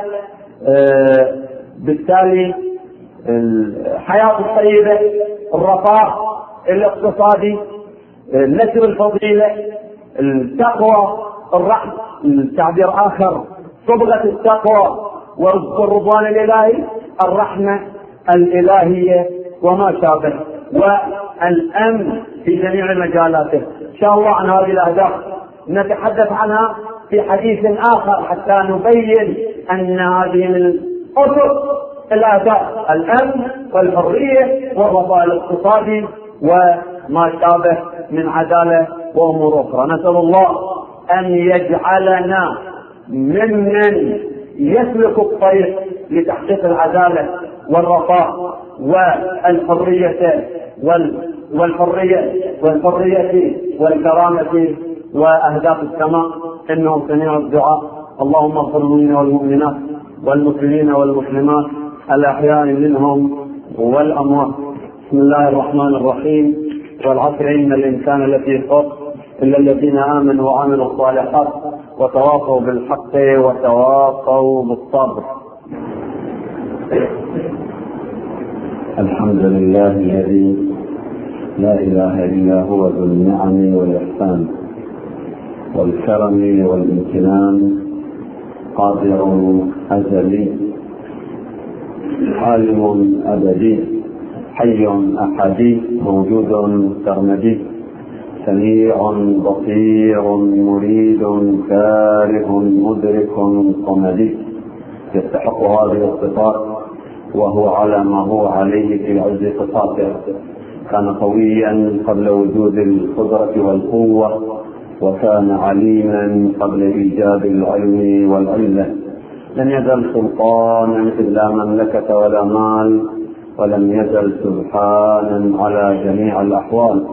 بالتالي الحياة الطيبة، الرفاه الاقتصادي، نشر الفضيلة، التقوى، الرحمة، التعبير آخر صبغة التقوى ورزق الرضوان الإلهي، الرحمة الإلهية وما شابه، والأمن في جميع مجالاته. إن شاء الله عن هذه الأهداف نتحدث عنها في حديث آخر حتى نبين أن هذه من الأسس الأهداف: الأمن والحرية والرفاه الاقتصادي وما شابه من عدالة وأمور أخرى. نسأل الله أن يجعلنا ممن يسلك الطريق لتحقيق العدالة والرفاه والحرية والحرية والحرية والكرامة وأهداف السماء، إنه سميع الدعاء. اللهم اغفر لنا والمؤمنات والمسلمين والمسلمات الأحياء منهم والأموات. بسم الله الرحمن الرحيم. والعصر إن الإنسان لفي خسر إلا الذين آمنوا وعملوا الصالحات وتواصوا بالحق وتواصوا بالصبر. الحمد لله الذي لا إله إلا هو ذو النعم والإحسان والكرم والامتنان، قادر أزلي عالم أبدي حي أحدي موجود سرمدي سميع بصير مريد كاره مدرك صمدي، يستحق هذه الصفات وهو على ما هو عليه في عز صفاته. كان قويا قبل وجود القدرة والقوة، وكان عليما قبل إيجاد العلم والعلة. لم يزل سلطانا إذ لا مملكة ولا مال، ولم يزل سبحانا على جميع الأحوال.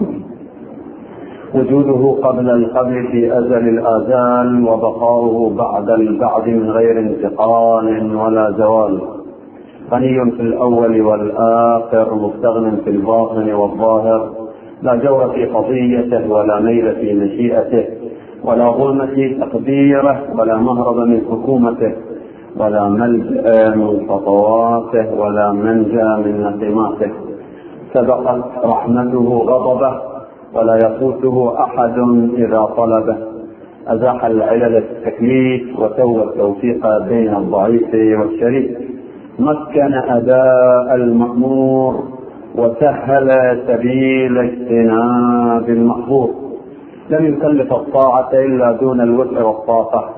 وجوده قبل القبل في أزل الآزال، وبقاؤه بعد البعد من غير انتقال ولا زوال. غني في الأول والآخر، مستغن في الباطن والظاهر، لا جور في قضيته ولا ميل في مشيئته، ولا ظلم في تقديره، ولا مهرب من حكومته، ولا ملجأ من خطواته، ولا منجا من نقماته. سبقت رحمته غضبه، ولا يفوته أحد إذا طلبه. أزاح العلل التكليف وسوى التوفيق بين الضعيف والشريف. مكن أداء المأمور وسهل سبيل اجتناب المحظور. لم يكلف الطاعة إلا دون الوسع والطاقة.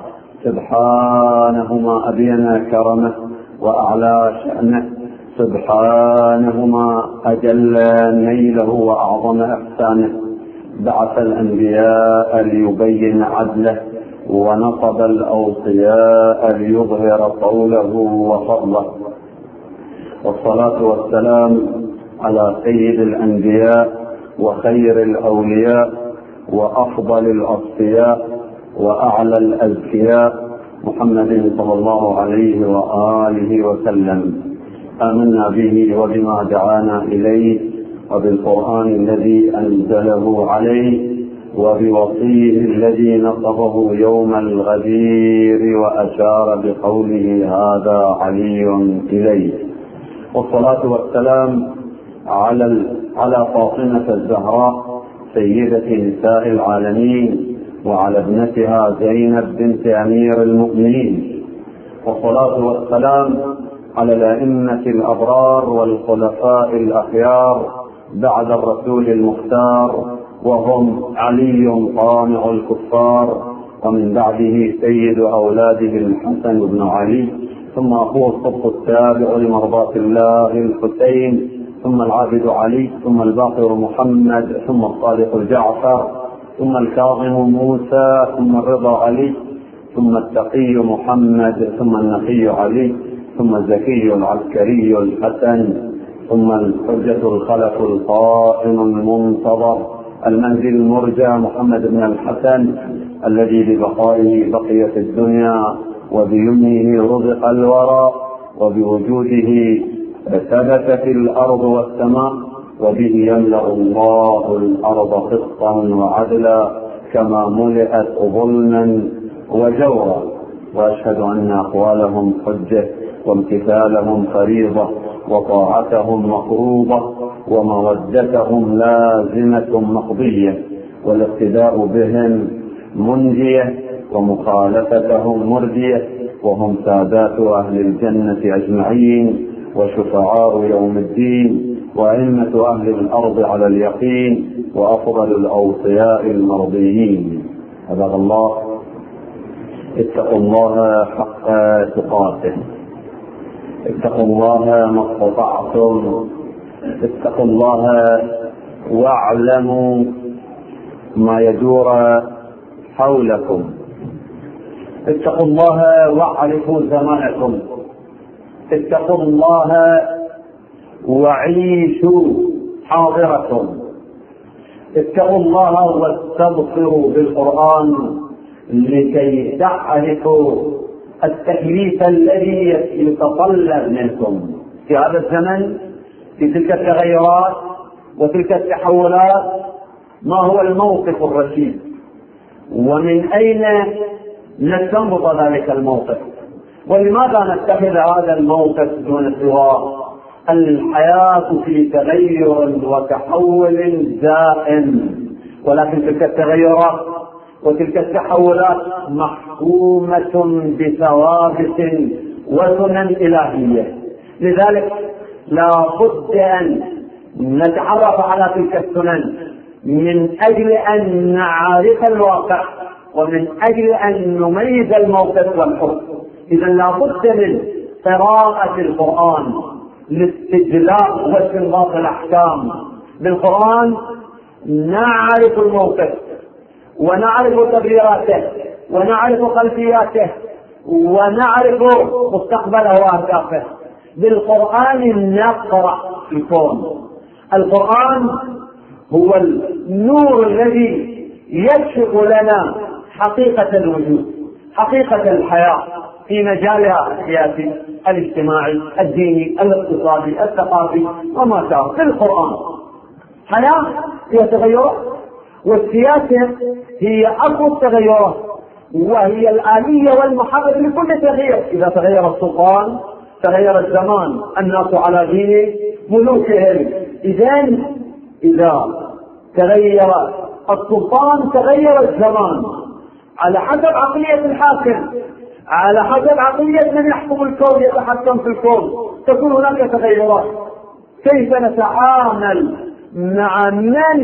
سبحانه ما أبين كرمه وأعلى شأنه، سبحانه ما أجل نيله وأعظم إحسانه. بعث الأنبياء ليبين عدله، ونصب الأوصياء ليظهر قوله وفضله. والصلاة والسلام على سيد الأنبياء وخير الأولياء وأفضل الأصفياء وأعلى الأزكياء، محمد صلى الله عليه وآله وسلم. آمنا به وبما دعانا إليه، وبالقرآن الذي أنزله عليه، وبوصيه الذي نصبه يوم الغدير وأشار بقوله هذا علي إليه. والصلاة والسلام على على فاطمة الزهراء سيدة نساء العالمين، وعلى ابنتها زينب بنت أمير المؤمنين. والصلاة والسلام على الأئمة الأبرار والخلفاء الأخيار بعد الرسول المختار، وهم علي طامع الكفار، ومن بعده سيد أولاده الحسن بن علي، ثم أخوه الصدق التابع لمرضاة الله الحسين، ثم العابد علي، ثم الباقر محمد، ثم الصادق الجعفر، ثم الكاظم موسى، ثم الرضا علي، ثم التقي محمد، ثم النقي علي، ثم الزكي العسكري الحسن، ثم الحجة الخلف القائم المنتظر المهدي المرجى محمد بن الحسن، الذي ببقائه بقيت الدنيا، وبيمنه رزق الورى، وبوجوده ثبتت الأرض والسماء، وبه يملأ الله الأرض قسطا وعدلا كما ملئت ظلما وجورا. وأشهد أن أقوالهم حجة، وامتثالهم فريضة، وطاعتهم مفروضة، ومودتهم لازمة مقضية، والاقتداء بهم منجية، ومخالفتهم مردية، وهم سادات أهل الجنة أجمعين، وشفعاء يوم الدين، وأئمة أهل الأرض على اليقين، وأفضل الأوصياء المرضيين. عباد الله، اتقوا الله حق تقاته، اتقوا الله ما استطعتم، اتقوا الله واعلموا ما يدور حولكم، اتقوا الله واعرفوا زمانكم، اتقوا الله وعيشوا حاضركم، اتقوا الله واستبصروا بالقرآن لكي تعرفوا التكليف الذي يتطلب منكم في هذا الزمن، في تلك التغيرات وتلك التحولات. ما هو الموقف الرشيد، ومن أين نستنبط ذلك الموقف، ولماذا نتخذ هذا الموقف دون سواه؟ الحياة في تغير وتحول دائم، ولكن تلك التغيرات وتلك التحولات محكومة بثوابت وسنن إلهية. لذلك لا بد أن نتعرف على تلك السنن من أجل أن نعرف الواقع ومن أجل أن نميز الموقف والحكم. إذا لا بد من قراءة القرآن لاستجلاء واستنباط الأحكام. بالقرآن نعرف الموقف ونعرف تبريراته ونعرف خلفياته ونعرف مستقبله وأهدافه. بالقرآن نقرأ الكون. القرآن هو النور الذي يكشف لنا حقيقة الوجود، حقيقة الحياة في مجالها السياسي، الاجتماعي، الديني، الاقتصادي، الثقافي وما شابه. في القرآن حياة هي تغيرات، والسياسة هي أصل التغيرات، وهي الآلية والمحرك لكل تغيير. إذا تغير السلطان تغير الزمان، الناس على دين ملوكهم. إذن إذا تغير السلطان تغير الزمان على حسب عقلية الحاكم، على حسب عقلية من يحكم الكون يتحكم في الكون، تكون هناك تغيرات. كيف نتعامل مع من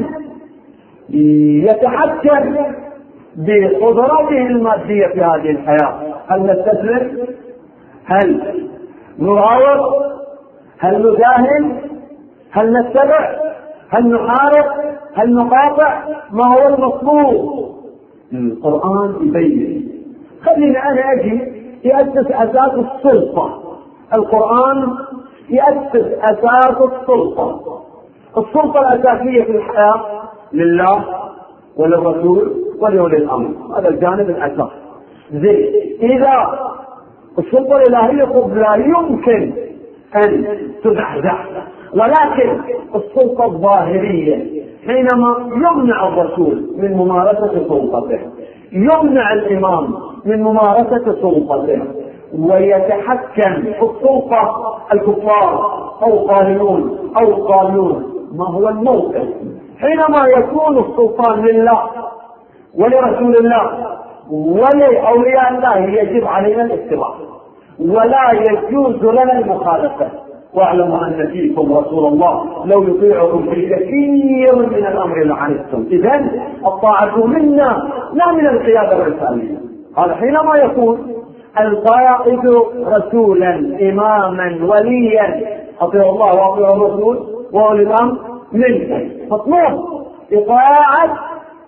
يتحكم بقدراته المادية في هذه الحياة؟ هل نستسلم؟ هل نراوغ؟ هل نداهن؟ هل نتبع؟ هل نحارب؟ هل نقاطع؟ ما هو المطلوب؟ القرآن يبين. خلينا أنا أجي يأسس أساس السلطة. القرآن يأسس أساس السلطة. السلطة الأساسية في الحياة لله وللرسول ولأولي الأمر، هذا الجانب الأساسي. زين، إذا السلطة الإلهية قد لا يمكن أن تزحزح، ولكن السلطة الظاهرية حينما يمنع الرسول من ممارسة سلطته، يمنع الإمام من ممارسة سلطته، ويتحكم في السلطة الكفار أو قانون أو قانون. ما هو الموقف حينما يكون السلطان لله ولرسول الله ولأولياء الله؟ يجب علينا الاتباع ولا يجوز لنا المخالفة. واعلموا أن فيكم رسول الله لو يطيعكم في كثير من الأمر لعنتم. إذن الطاعة منا لا من القيادة الرسالية. هذا حينما يكون القائد رسولا إماما وليا، أطيعوا الله وأطيعوا الرسول وأولي الأمر منكم. مطلوب إطاعة،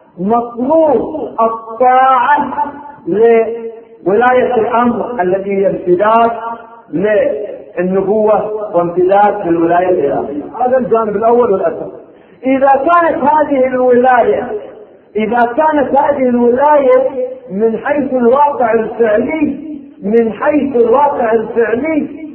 مطلوب الطاعة لولاية الأمر التي هي امتداد للنبوة وامتداد للولاية الإلهية. هذا الجانب الأول والأساس. إذا كانت هذه الولاية إذا كانت هذه الولاية من حيث الواقع الفعلي من حيث الواقع الفعلي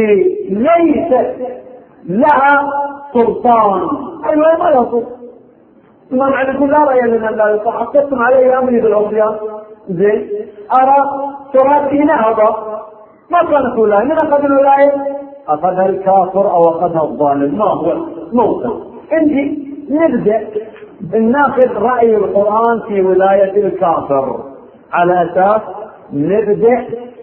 ليست لها سلطان، أيوة ما لها سلطان. الإمام علي يقول لا رأي لنا لا يصح، حققتم عليه أمري بالعصيان. زين، أرى تراب في نهضة ما كانت ولاية. من أخذ الولاية؟ أخذها الكافر أو أخذها الظالم. ما هو موقف؟ انجي نبدأ ناخذ رأي القرآن في ولاية الكافر على أساس نبدأ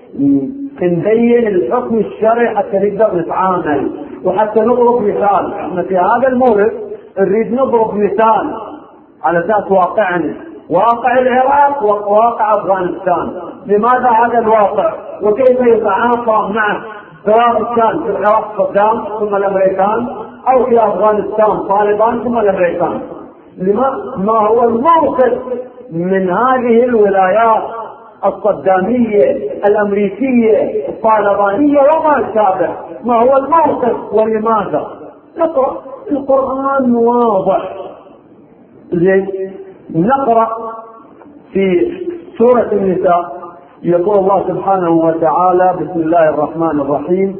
نبين الحكم الشرعي حتى نقدر نتعامل وحتى نضرب مثال. احنا في هذا المورد نريد نضرب مثال على أساس واقعنا، واقع العراق وواقع أفغانستان. لماذا هذا الواقع وكيف يتعاطى معه، سواء كان في العراق صدام ثم الأمريكان أو في أفغانستان طالبان ثم الأمريكان. ما هو الموقف من هذه الولايات الصدامية الأمريكية الطالبانية وما شابه؟ ما هو الموقف ولماذا؟ نقرأ القرآن واضح. زين، نقرأ في سورة النساء يقول الله سبحانه وتعالى: بسم الله الرحمن الرحيم: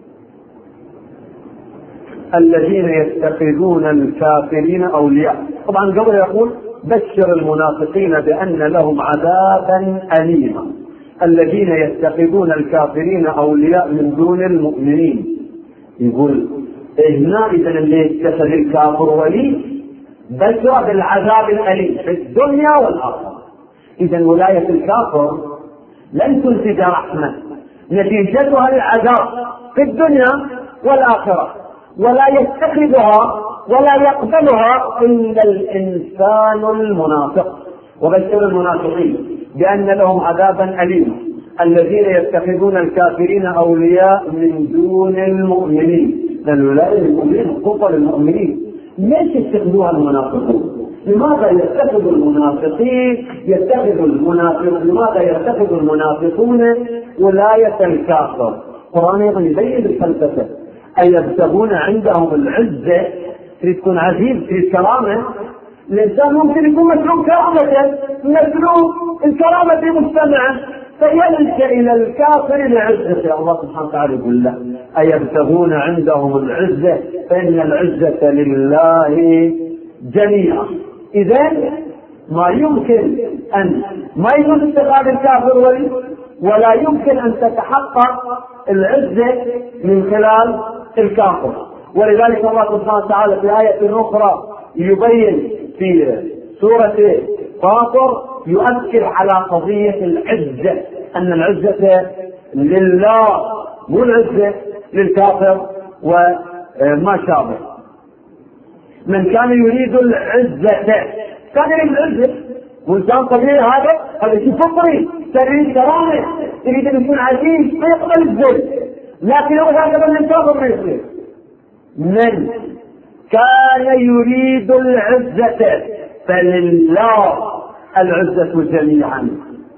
الذين يتخذون الكافرين أولياء. طبعا قبل يقول بشر المنافقين بأن لهم عذابا أليما. الذين يتخذون الكافرين أولياء من دون المؤمنين. يقول هنا إذا اللي يتخذ الكافر ولي بشر بالعذاب الأليم في الدنيا والآخرة. إذا ولاية الكافر لن تنتج رحمة، نتيجتها العذاب في الدنيا والآخرة، ولا يتخذها ولا يقبلها إلا الإنسان المنافق. وبشر المنافقين بأن لهم عذابا أليما الذين يتخذون الكافرين أولياء من دون المؤمنين. لأن ولاية المؤمنين خطة للمؤمنين. ليش يتخذوها المنافقون؟ لماذا يتخذ المنافقين يتخذ المنافق لماذا يتخذ المنافقون ولاية الكافر؟ القرآن أيضا يبين الفلسفة. أيبتغون عندهم العزة؟ تريد تكون عزيز في الكرامة. الإنسان ممكن يكون مسلوب كرامة، مسلوب الكرامة في مجتمعه، فيلجأ إلى الكافر لعزة. الله سبحانه وتعالى يقول له أيبتغون عندهم العزة فإن العزة لله جميعا. إذن ما يمكن أن ما يجوز اتخاذ الكافر ولي، ولا يمكن أن تتحقق العزة من خلال الكافر. ولذلك الله سبحانه وتعالى في آية أخرى يبين في سورة فاطر يؤكد على قضية العزة، أن العزة لله مو العزة للكافر وما شابه. من كان يريد العزة كان يريد العزة، وإنسان طبيعي هذا هذا شيء فطري، تريد كرامة، يريد أن يكون عزيز فيقبل الذل، لكن هو هكذا من كافر ما يصير. من كان يريد العزة فلله العزة جميعا.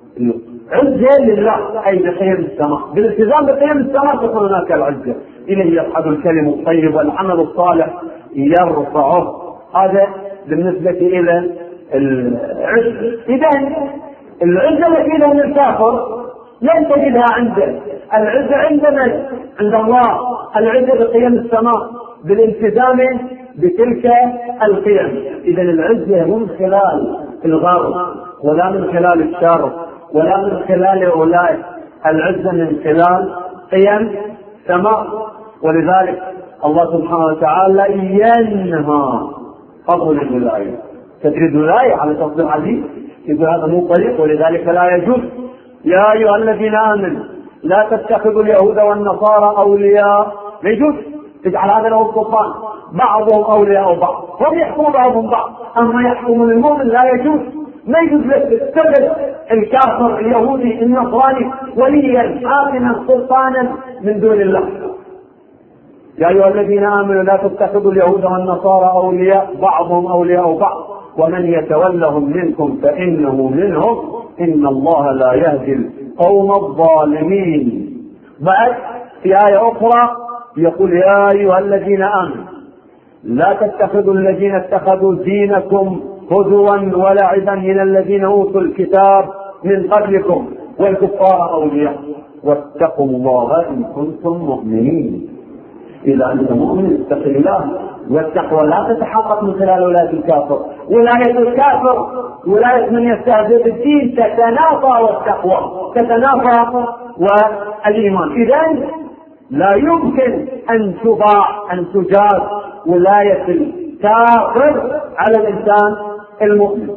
عزة لله أي بقيم السماء، بالالتزام بقيم السماء تكون هناك العزة. إليه يصعد الكلم الطيب والعمل الصالح يرفعه. هذا بالنسبة إلى العزة. إذن العزة التي لها الكافر لن تجدها عنده. العزة عندنا عند الله، العزة بقيم السماء بالالتزام بتلك القيم. إذا العزة مو من خلال الغرب ولا من خلال الشرق ولا من خلال أولئك، العزة من خلال قيم سماء. ولذلك الله سبحانه وتعالى ينهى فضل الولاية. تريد ولاية على تصدير عزيز، يقول هذا مو طريق، ولذلك لا يجوز. يا أيها الذين آمنوا لا تتخذوا اليهود والنصارى أولياء. لا يجوز تجعل هذا له السلطان، بعضهم أولياء بعض، هم يحكموا بعضهم بعض، أما يحكم المؤمن لا يجوز. ما يجوز لك تتخذ الكافر اليهودي النصراني وليا حاكما سلطانا من دون الله. يا أيها الذين آمنوا لا تتخذوا اليهود والنصارى أولياء بعضهم أولياء بعض ومن يتولهم منكم فإنه منهم إن الله لا يهدي القوم الظالمين. بعد في آية أخرى يقول يا أيها الذين آمنوا لا تتخذوا الذين اتخذوا دينكم هزوا ولعبا من الذين أوتوا الكتاب من قبلكم والكفار أولياء واتقوا الله إن كنتم مؤمنين. إذا أنت مؤمن اتق الله، والتقوى لا تتحقق من خلال ولاية الكافر. ولاية الكافر ولاية من يستهزئ بالدين تتنافى، والتقوى تتنافى والإيمان. إذن لا يمكن أن تباع أن تجاز ولاية الكافر على الإنسان المؤمن.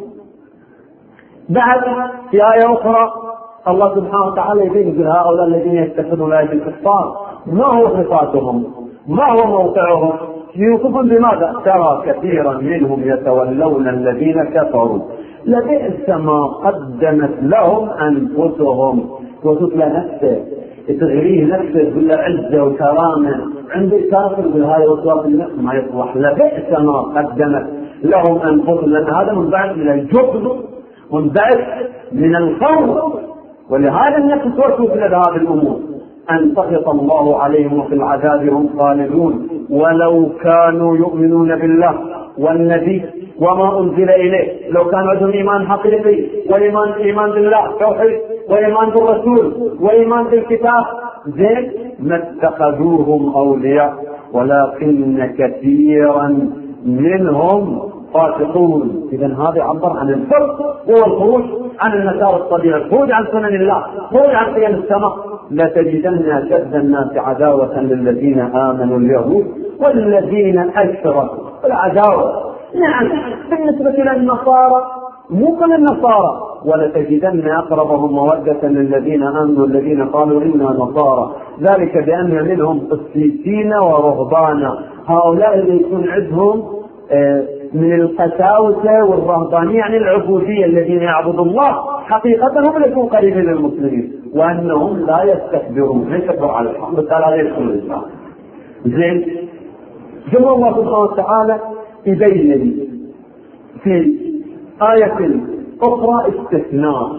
بعد في آية أخرى الله سبحانه وتعالى يبين هؤلاء الذين يتخذون ولاية الكفار ما هو صفاتهم، ما هو موقعهم، يوصفون بماذا؟ ترى كثيرا منهم يتولون الذين كفروا لبئس ما قدمت لهم أنفسهم. وصف له نفسه، تغريه نفسه بالعزة وكرامة عند الكافر بهذه وصفات النفس ما يصلح. لبئس ما قدمت لهم أنفسهم، لأن هذا منبعث من الجبن، منبعث من الخوف، ولهذا النفس توسوس لهذه الأمور. أن سخط الله عليهم وفي العذاب هم خالدون ولو كانوا يؤمنون بالله والنبي وما أنزل إليه. لو كان عندهم إيمان حقيقي وإيمان إيمان بالله توحيد وإيمان بالرسول وإيمان بالكتاب زين ما اتخذوهم أولياء ولكن كثيرا منهم فاسقون. إذا هذا عبر عن الفرق، هو الخروج عن المسار الطبيعي، الخروج عن سنن الله، الخروج عن قيم السماء. لتجدن أشد الناس عداوة للذين آمنوا اليهود والذين أشركوا العداوة. نعم بالنسبة للنصارى مو كل النصارى، ولتجدن أقربهم مودة للذين آمنوا الذين قالوا إنا نصارى، ذلك بأن منهم قسيسين ورهبانا. هؤلاء اللي يكون عندهم من القساوسة والرهبانية يعني العبودية، الذين يعبدوا الله حقيقة هم يكون قريبين للمسلمين، وأنهم لا يستكبرون ليس يكبر على الحق، بس على يدخل الإسلام. زين ثم الله سبحانه وتعالى يبين لي في آية أخرى استثناء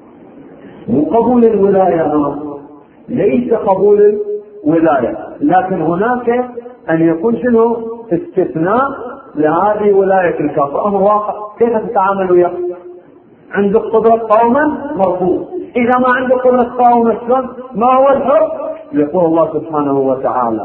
من قبول الولاية، ليس قبول الولاية، لكن هناك أن يكون شنو استثناء لهذه ولاية الكافر. أمر واقع، كيف تتعامل وياه؟ عندك قدرة قوما مرفوض، إذا ما عندك قدرة قوما ما هو الحق؟ يقول الله سبحانه وتعالى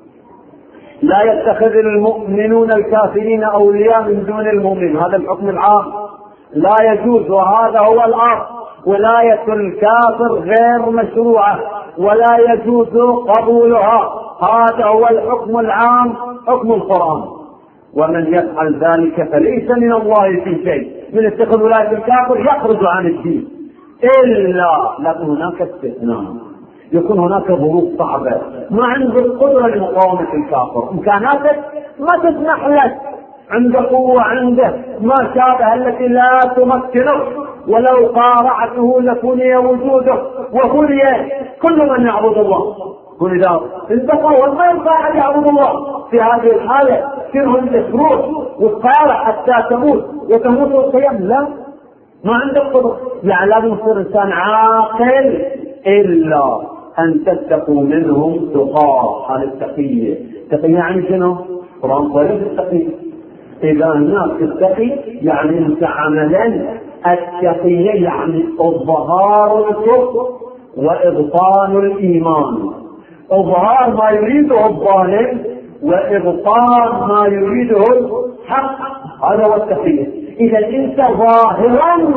لا يتخذ المؤمنون الكافرين أولياء من دون المؤمنين، هذا الحكم العام لا يجوز، وهذا هو الأصل. ولاية الكافر غير مشروعة ولا يجوز قبولها، هذا هو الحكم العام حكم القرآن. ومن يفعل ذلك فليس من الله في شيء، من اتخذ ولاية الكافر يخرج عن الدين، إلا لكن هناك استثناء، يكون هناك ظروف صعبة، ما عندك قدرة لمقاومة الكافر، إمكاناتك ما تسمح لك، عنده قوة، عنده ما شابه التي لا تمكنه، ولو قارعته لفني وجوده وفني كل من يعبد الله. ولذا انتقوا وما ينفع أن يعبد الله في هذه الحالة، كنه الإسروح والقارع حتى تموت وتموت والقيام، لا ما عندك قدرة. يعني لازم يصير إنسان عاقل، إلا أن تتقوا منهم تقاه. هذه التقية، التقية يعني شنو؟ قرآن قريب التقية. إذا الناس تتقي يعني أنت عملا التقية يعني إظهار الكفر وإبطان الإيمان، إظهار ما يريده الظالم وإبطان ما يريده الحق، هذا هو التقية. إذا أنت ظاهرا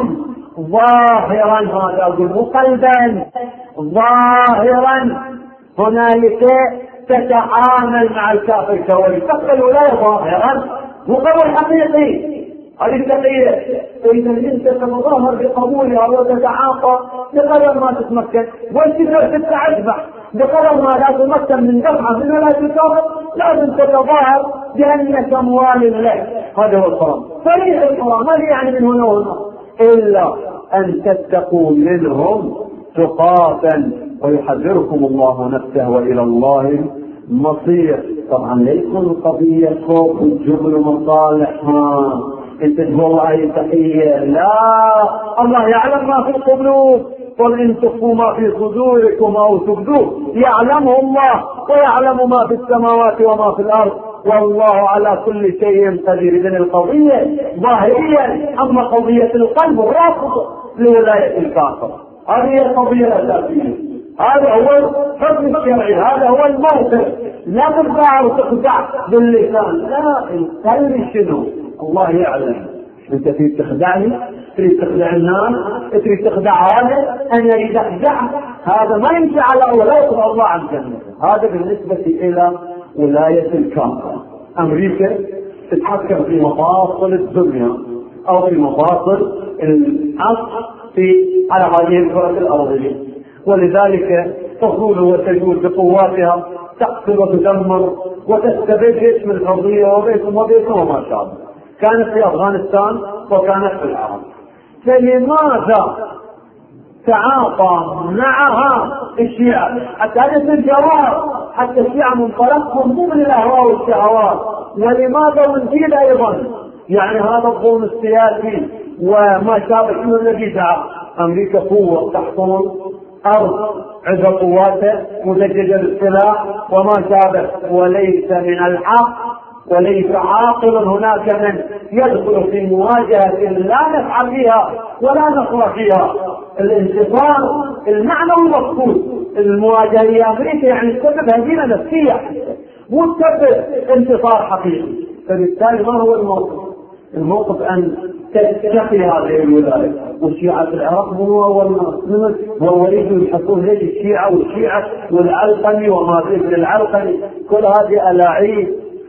ظاهرا هذا أقول مو قلبا، ظاهرا هنالك تتعامل مع الكافر كولي، تقبل الولاية ظاهرا وقبول حقيقي، هذه التقية. فإذا أنت تتظاهر بقبولها وتتعاطى بقدر ما تتمكن، وتتعجبع بقدر ما لا تمكن من دفعة من ولاية الكافر، لازم تتظاهر بأنك موال له. هذا هو القرآن، صريح القرآن، ما يعني من هنا وهنا، إلا أن تتقوا منهم تقاة ويحذركم الله نفسه وإلى الله مصير. طبعا ليس القضية خوف وجبل مصالح، ها انت تقول اي تقية، لا، الله يعلم ما في القلوب، قل ان تخفوا ما في صدوركم او تبدوه يعلمه الله، ويعلم ما في السماوات وما في الارض، والله على كل شيء قدير. اذن القضية ظاهريا، اما قضية القلب الرافض لولاية الكافر هذه هي القضية الاساسية. هذا هو الحكم الشرعي، هذا هو الموقف. لا ترفع وتخدع باللسان، لا، القلب شنو؟ الله يعلم. انت تريد تخدعني، تريد تخدع الناس، تريد تخدع هذا، انا اريد اخدعه، هذا ما يمشي على ولاية الله عن جنته. هذا بالنسبة الى ولاية الكافر. امريكا تتحكم في مفاصل الدنيا او في مفاصل العصر في على هذه الكرة الارضية، ولذلك تخول وتجول بقواتها، تقتل وتدمر وتستبد اسم الحرية وبيتهم وبيتهم وما شابه. كانت في أفغانستان وكانت في العراق. فلماذا تعاطى معها الشيعة؟ حتى هذا الجواب، حتى الشيعة منطلقهم مو من الأهواء والشهوات. ولماذا من جيل أيضا يعني هذا الظلم السياسي وما شابه من الذي دعا أمريكا قوة تحصل أرض عندها قواتها مزججة بالسلاح وما شابه، وليس من الحق وليس عاقل هناك من يدخل في مواجهة لا نفعل فيها ولا نقوى فيها. الانتصار المعنوي مفقود، المواجهة لأمريكا يعني تسبب هزيمة نفسية مو تسبب انتصار حقيقي. فبالتالي ما هو الموقف؟ الموقف أن تتقي هذه الولاية. والشيعة في العراق هو أول ناس ووليد يحطون ليش الشيعة والشيعة والعلقمي وما في العلقمي، كل هذه ألاعيب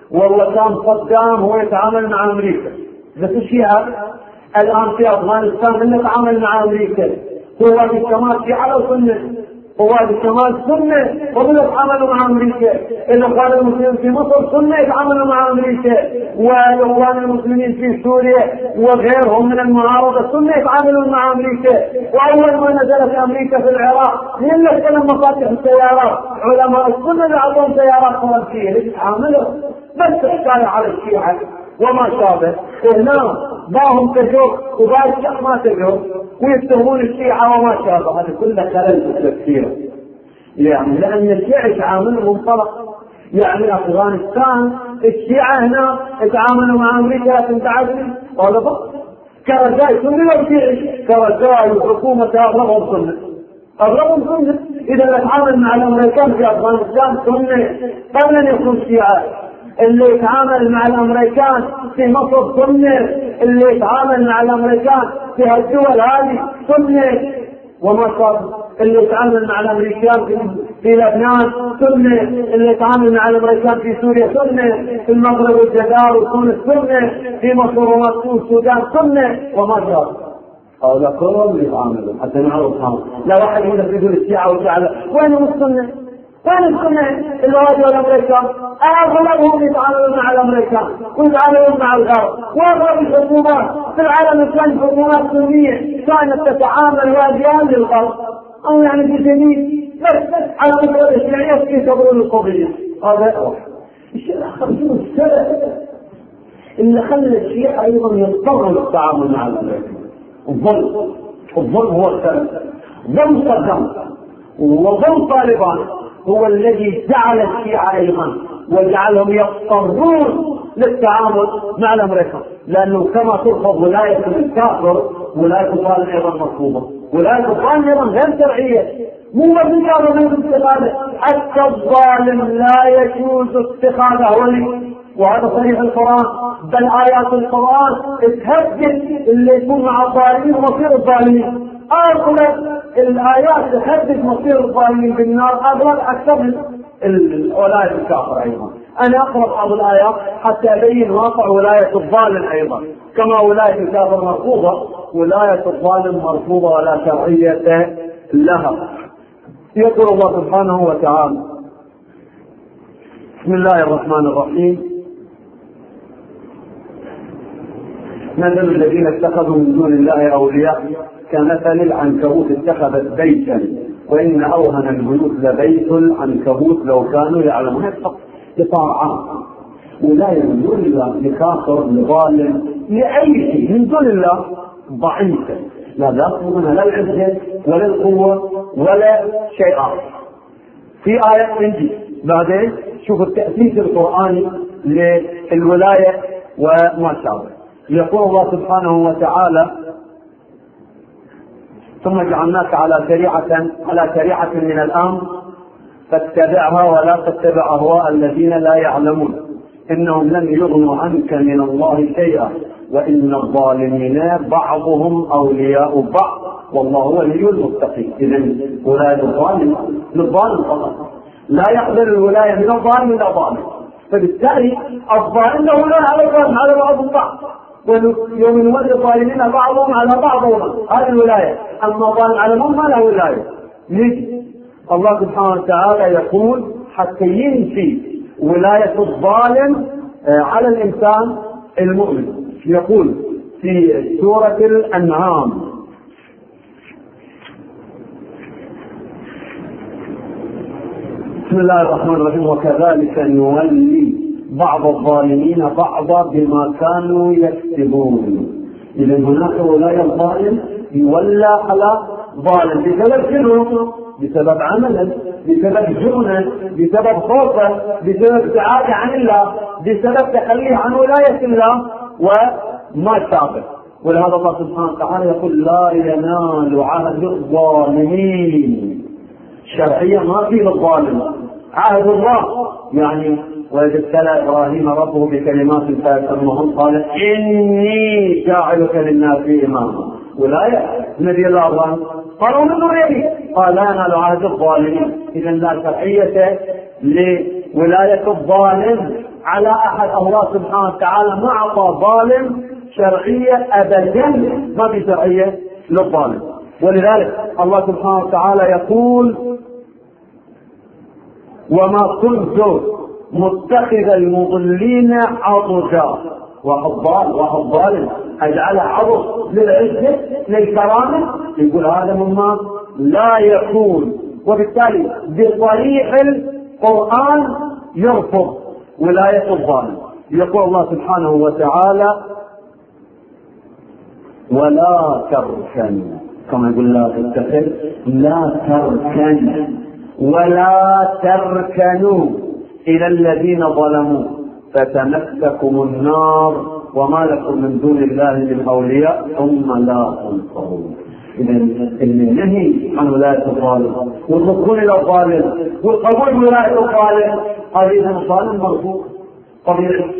والله كان صدام هو يتعامل مع امريكا، بس الشيعة الان في افغانستان من يتعامل مع امريكا؟ قوات الشمال شيعة او سنة؟ قوات الشمال سنة وهم يتعاملوا مع امريكا. الاخوان المسلمين في مصر سنة يتعاملوا مع امريكا، والاخوان المسلمين في سوريا وغيرهم من المعارضة سنة يتعاملون مع امريكا. واول ما نزلت امريكا في العراق من اللي استلم مفاتيح السيارات؟ علماء السنة اللي عندهم سيارات فرنسية اللي يتعاملوا. بس حكاية على الشيعة وما شابه. هنا باهم تجور وبعد الشيخ ما تجور ويتهمون الشيعة وما شابه. هذا كله خلل في التفسير، يعني لأن الشيعة يتعاملوا منطلق، يعني أفغانستان الشيعة هنا يتعاملوا مع أمريكا لكن تعرفي ولا بق كرجاء سنة وشيعي. كرجاء الحكومة أغلبهم سنة، أغلبهم سنة. إذا نتعامل مع الأمريكان في أفغانستان سنة قبل أن يكون شيعة. اللي يتعامل مع الامريكان في مصر سنة، اللي يتعامل مع الامريكان في هالدول هذه سنة وما صار. اللي يتعامل مع الامريكان في, في لبنان سنة، اللي يتعامل مع الامريكان في سوريا سنة، في المغرب والجزائر وتونس سنة، في مصر والسودان سنة وما صار. هؤلاء كلهم يتعاملون حتى نعرف هذا. لا واحد هنا يقول الشيعة والشيعة وين السنة؟ وين السنة؟ الوادي والامريكان اغلبهم يتعاملون مع الامريكان ويتعاملون مع الغرب. واغلب الحكومات في العالم الاسلامي حكومات سنية كانت تتعامل واديان للغرب او يعني في جديد بس على مستوى الشيعية في تبرير القضية. هذا واحد. الشيء الاخر شنو السبب اللي خلى الشيعة ايضا يضطروا للتعامل مع الامريكان؟ الظلم. الظلم هو السبب. ظلم صدام وظلم طالبان هو الذي جعل الشيعة ايضا وجعلهم يضطرون للتعامل مع الامريكان، لانه كما ترفض ولاية الكافر ولاية الظالم ايضا مرفوضة. ولاية الظالم ايضا غير شرعية، مو مبنية على اتخاذه. حتى الظالم لا يجوز اتخاذه ولي، وهذا صريح القرآن. بل آيات القرآن تهدد اللي يكون مع الظالمين ومصير الظالمين. أغلب الآيات تهدد مصير الظالمين بالنار أغلب أكثر من ولاية الكافر أيضا. أنا أقرأ بعض الآيات حتى أبين واقع ولاية الظالم أيضا. كما ولاية الكافر مرفوضة، ولاية الظالم مرفوضة ولا شرعية لها. يقول الله سبحانه وتعالى: بسم الله الرحمن الرحيم: مثل الذين اتخذوا من دون الله أولياء كمثل العنكبوت اتخذت بيتا وإن أوهن البيوت لبيت العنكبوت لو كانوا يعلمون. إطار عام. ولاية من دون الله لكافر لظالم لأي شيء من دون الله ضعيفة، لا يأخذ منها لا العزة ولا القوة ولا شيء آخر. في آية عندي بعدين شوف التأسيس القرآني للولاية وما شابه. يقول الله سبحانه وتعالى: ثم جعلناك على شريعة على شريعة من الأمر فاتبعها ولا تتبع أهواء الذين لا يعلمون إنهم لن يغنوا عنك من الله شيئا وإن الظالمين بعضهم أولياء بعض والله ولي المتقين. إذن ولاية الظالم للظالم فقط، لا يقبل الولاية من الظالم إلى ظالم. فبالتالي الظالم له ولاية على الظالم على بعض البعض، ويوم نولي الظالمين بعضهم على بعض. هذه الولاية. أما الظالم على من ما له ولاية. نجي الله سبحانه وتعالى يقول حتى ينفي ولاية الظالم على الإنسان المؤمن. يقول في سورة الأنعام: بسم الله الرحمن الرحيم: وكذلك نولي بعض الظالمين بعضا بما كانوا يكسبون. إذا هناك ولاية الظالم يولى على ظالم بسبب شنو؟ بسبب عمله، بسبب جرمه، بسبب خوفه، بسبب ابتعاده عن الله، بسبب تخليه عن ولاية الله وما شابه. ولهذا الله سبحانه وتعالى يقول: لا ينال عهد الظالمين. شرعيا ما في للظالم عهد الله، يعني وإذ ابتلى إبراهيم ربه بكلمات فأتمهن قال إني جاعلك للناس إماما. ولاية نبي الله قالوا من ذريته قال لا ينال عهد الظالمين. إذا لا شرعية لولاية الظالم على أحد. الله سبحانه وتعالى ما أعطى ظالم شرعية أبدا، ما في شرعية للظالم. ولذلك الله سبحانه وتعالى يقول: وما كنت متخذ المضلين عضدا. واحد ظالم أجعله عضد للعزة للكرامة، يقول هذا مما لا يكون. وبالتالي بصريح القرآن يرفض ولاية الظالم. يقول الله سبحانه وتعالى: ولا تركن، كما يقول لا تتخذ، لا تركن ولا تركنوا إلى الذين ظلموا فتمسكم النار وما لكم من دون الله من أولياء ثم لا تنصرون. إذا النهي عن ولاية الظالم والركون إلى الظالم والقبول ولاية الظالم هذه الظالم مرفوض طبيعي.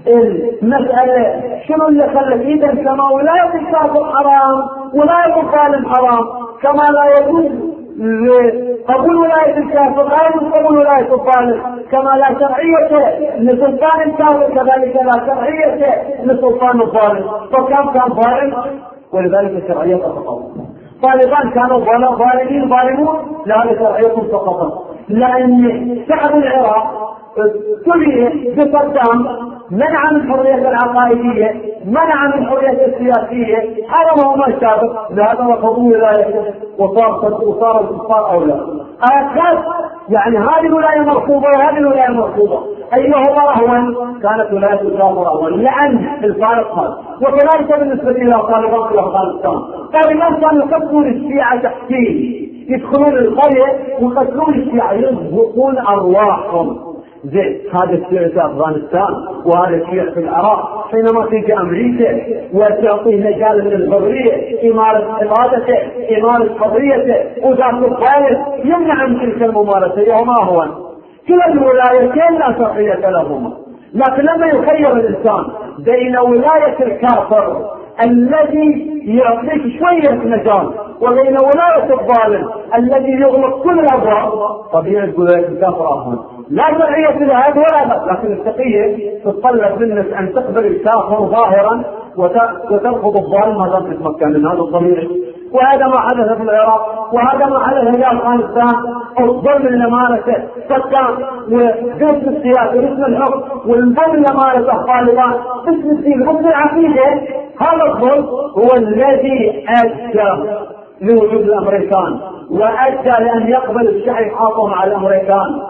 المسألة شنو اللي خلت؟ إذا كما ولاية الكافر حرام ولاية الظالم حرام، كما لا يجوز قبول ولاية الكافر لا يجوز قبول ولاية الظالم، كما لا شرعية لسلطان الكافر كذلك لا شرعية لسلطان الظالم. فكم كان ظالم ولذلك شرعية سقطت. طالبان كانوا ظالمين ظالمون لهذه شرعية سقطت، لأن شعب العراق تبيه بصدام منع من الحرية العقائدية، منع من الحرية السياسية، حرمه ما سابق، لهذا رفضوا ولايته وصار وصار الكفار أولى. أخذ يعني هذه الولاية مرفوضة وهذه الولاية مرفوضة، أيهما أهون؟ كانت ولاية الكافر أهون لأن الفارق هذا. وكذلك بالنسبة إلى طالبان في أفغانستان، طالبان كانوا يقتلون الشيعة تحتيه، يدخلون القرية ويقتلون الشيعة يزهقون أرواحهم. زين هذا الشيء في أفغانستان وهذا الشيء في العراق، حينما تيجي أمريكا وتعطيه مجال للحرية إمارة إرادته إمارة حريته وذات الخالد يمنع من تلك الممارسة، يوما هو كلا الولايتين لا شرعية لهما. لكن لما يخير الإنسان بين ولاية الكافر الذي يعطيك شوية مجال وبين ولاية الظالم الذي يغلق كل الأبواب، طبيعي ولاية الكافر أهون. لا شرعية لهذا ولا بد، لكن التقية تتطلب منك أن تقبل الكافر ظاهرا وترفض الظالم ما دام تتمكن من هذا الطبيعي. وهذا ما حدث في العراق، وهذا ما حدث في أفغانستان. الظلم اللي مارسه صدام وباسم السياسة باسم الحكم، والظلم اللي مارسه طالبان باسم الدين باسم العقيدة، هذا الظلم هو الذي أدى لوجود الأمريكان وأدى لأن يقبل الشعب حاطهم على الأمريكان.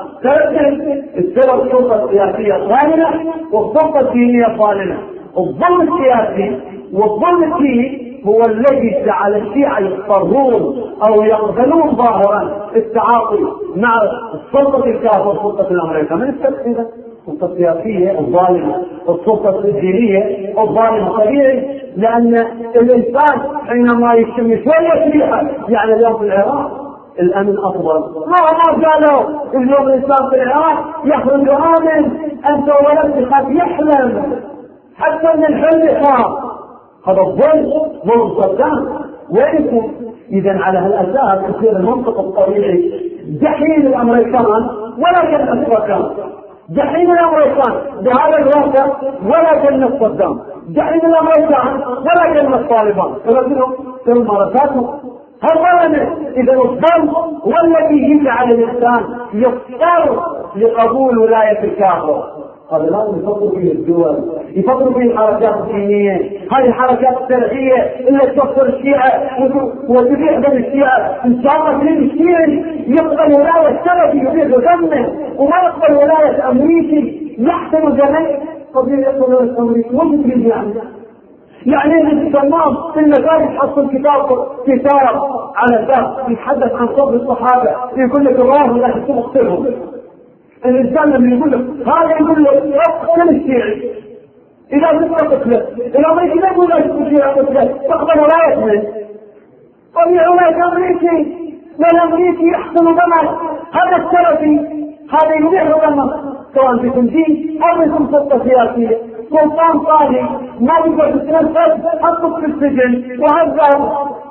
السبب السلطة السياسية ظالمة والسلطة الدينية ظالمة. الظلم السياسي والظلم الديني هو الذي جعل الشيعة يضطرون أو يقبلون ظاهرا التعاطي مع السلطة الكافر سلطة الأمريكان من التفسير. السلطة السياسية الظالمة والسلطة الدينية الظالمة طبيعي، لأن الإنسان حينما يشم شوية ريحة يعني اليوم في العراق الأمن أفضل. ما ما قالوا اليوم الإسلام في العراق يخرج آمن، أنت ولد خاف يحلم حتى من الحلم يخاف. هذا الظلم ظلم صدام. وإنكم إذا على هالأساس يصير المنطق الطبيعي جحيم الأمريكان ولا جنة صدام، جحيم الأمريكان بهذا الواقع ولا جنة صدام، جحيم الأمريكان ولا جنة طالبان. ولكنهم في الممارساتهم هالظلمة. إذا الظلم هو الذي يجعل الإنسان يضطر لقبول ولاية الكافر. هذا لازم يفكروا فيه الدول، يفكروا فيه الحركات الدينية، هذه الحركات الشرعية اللي تكفر الشيعة وتبيع بين الشيعة. إن شاء الله كل الشيعي يقبل ولاية سلفي يبيع دمه وما يقبل ولاية أمريكي يحتم دمه. طبيعي يقبل ولاية أمريكي وش تريد يعني؟ يعني الإسلام في المساجد حصل كتاب كتاب على الباب يتحدث عن صبر الصحابة، يقول لك الله لا تقتلهم. الإنسان لما يقول لك هذا يقول لك اقتل الشيعي إذا تتقتل له، الأمريكي لا يقول لك الشيعي قتله تقبل ولاية منه. طبيعي ولاية أمريكي والأمريكي يحصل دمه. هذا السلفي هذا يبيع دمه سواء في تنجيل أو في سلطة سياسية. سلطان طاغي ما يقدر يتنفذ حطه في السجن وهذا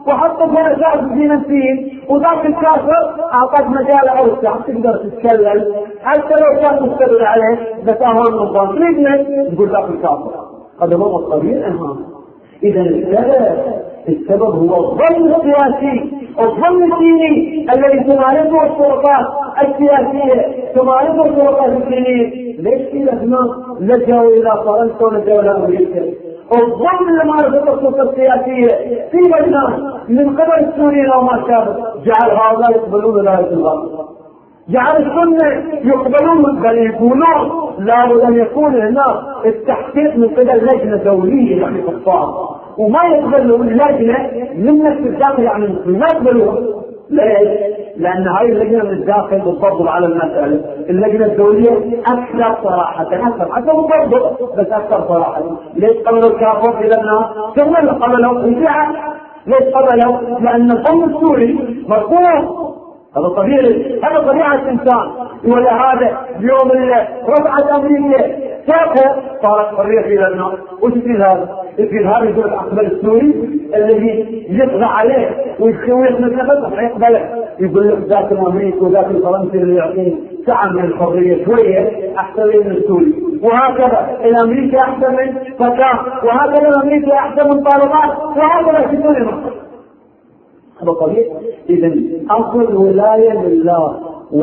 وحطوا في اساس الزينتين، وذاك الكافر اعطاك مجال اوسع تقدر تتكلم حتى لو كان مستدل عليه، بس اهون النظام تريدنا تقول ذاك الكافر. هذا هو الطبيعي. اذا السبب السبب هو الظلم السياسي، الظلم الديني الذي تمارسه السلطات السياسيه، تمارسه السلطات الدينيه. ليش في لبنان لجوا الى فرنسا ولجوا الى امريكا؟ الظلم اللي مارسته السلطه السياسيه في لبنان من قبل السوريين وما شابه جعل هؤلاء يقبلون ولايه الغرب، جعل السنه يقبلون، بل يقولون لابد ان يكون هناك التحقيق من قبل لجنه دوليه يعني كفار، وما يقبلوا اللجنه من نفس الداخل يعني المسلمين ما يقبلوها. ليش؟ لان هاي اللجنه من الداخل بتفضل على المساله، اللجنه الدوليه اكثر صراحه، اكثر حتى مفضل بس اكثر صراحه. ليش قبلوا الكافر في لبنان؟ ثم قبلوا الشيعه. ليش قبلوا؟ لان الظلم السوري مرفوض، هذا طبيعي، هذا طبيعه الانسان. ولهذا اليوم اللي رفعت امريكا كافر صارت حريه في لبنان. وش يصير هذا؟ يصير هذا يقول الاقبل السوري الذي يطغى عليه ويخويه من نفسه يقبله، يقول لك ذاك الامريكي وذاك الفرنسي اللي يعطيه سعه من الحريه شويه احسن من السوري، وهكذا الامريكي احسن من فتاه، وهكذا الامريكي احسن من طالبان، وهكذا في كل مكان. هذا طبيعي. اذا اصل الولايه لله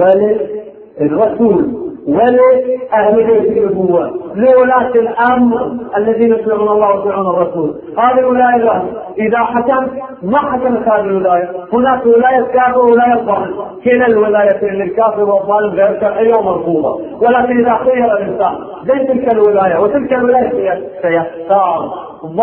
وللرسول ولأهل بيت النبوة، لولاة الأمر الذين يطيعون الله ويطيعون الرسول. هذه الولاية لهم. إذا حكم ما حكمت هذه الولاية، هناك ولاية كافر وولاية ظالم، كلا الولايتين للكافر والظالم غير شرعية ومرفوضة. ولكن إذا خير الإنسان بين تلك الولاية وتلك الولاية سيختار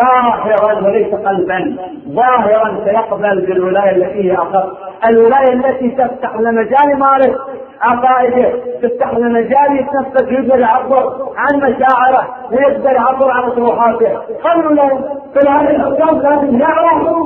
ظاهرا وليس قلبا، ظاهرا سيقبل بالولاية التي هي أخف، الولاية التي تفتح لمجال مارس عقائده، تفتح لمجال يتنفس، يقدر يعبر عن مشاعره ويقدر يعبر عن طموحاته. خلوا له في هذه الحكام لازم يعرفوا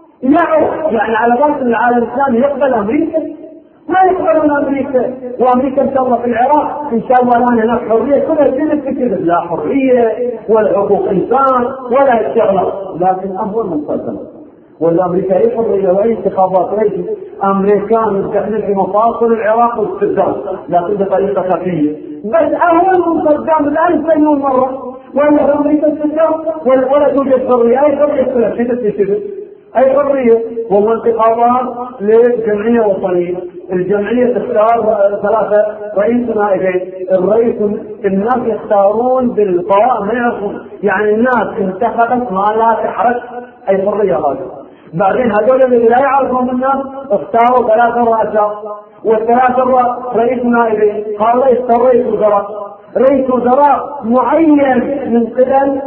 يعرفوا يعني على ضغط العالم الاسلامي يقبل امريكا؟ ما يقبلون امريكا، وامريكا ان شاء الله في العراق ان شاء الله الان هناك حريه، كلها تجد كذا لا حريه ولا حقوق انسان ولا الشغله، لكن اول من صدق والامريكا هي حريه واي انتخابات ليش امريكان متدخلين في مفاصل العراق واستبداد، لكن بطريقه خفيه. بس اول من صدام الان مليون مره ولا امريكا استبداد ولا توجد حريه، اي حريه ثلاث كذا اي حريه. وهو انتخابات لجمعيه وطنيه، الجمعيه تختار ثلاثه رئيس نائبين، الرئيس الناس يختارون بالقوائم ما يعرفون، يعني الناس انتخبت ما لا تحرك اي حريه هذه. بعدين هذول اللي لا يعرفون الناس اختاروا ثلاثه رؤساء، والثلاثه رئيس نائبين، قال يختار رئيس وزراء، رئيس وزراء معين من قبل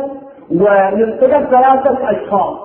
ومن قبل ثلاثه اشخاص،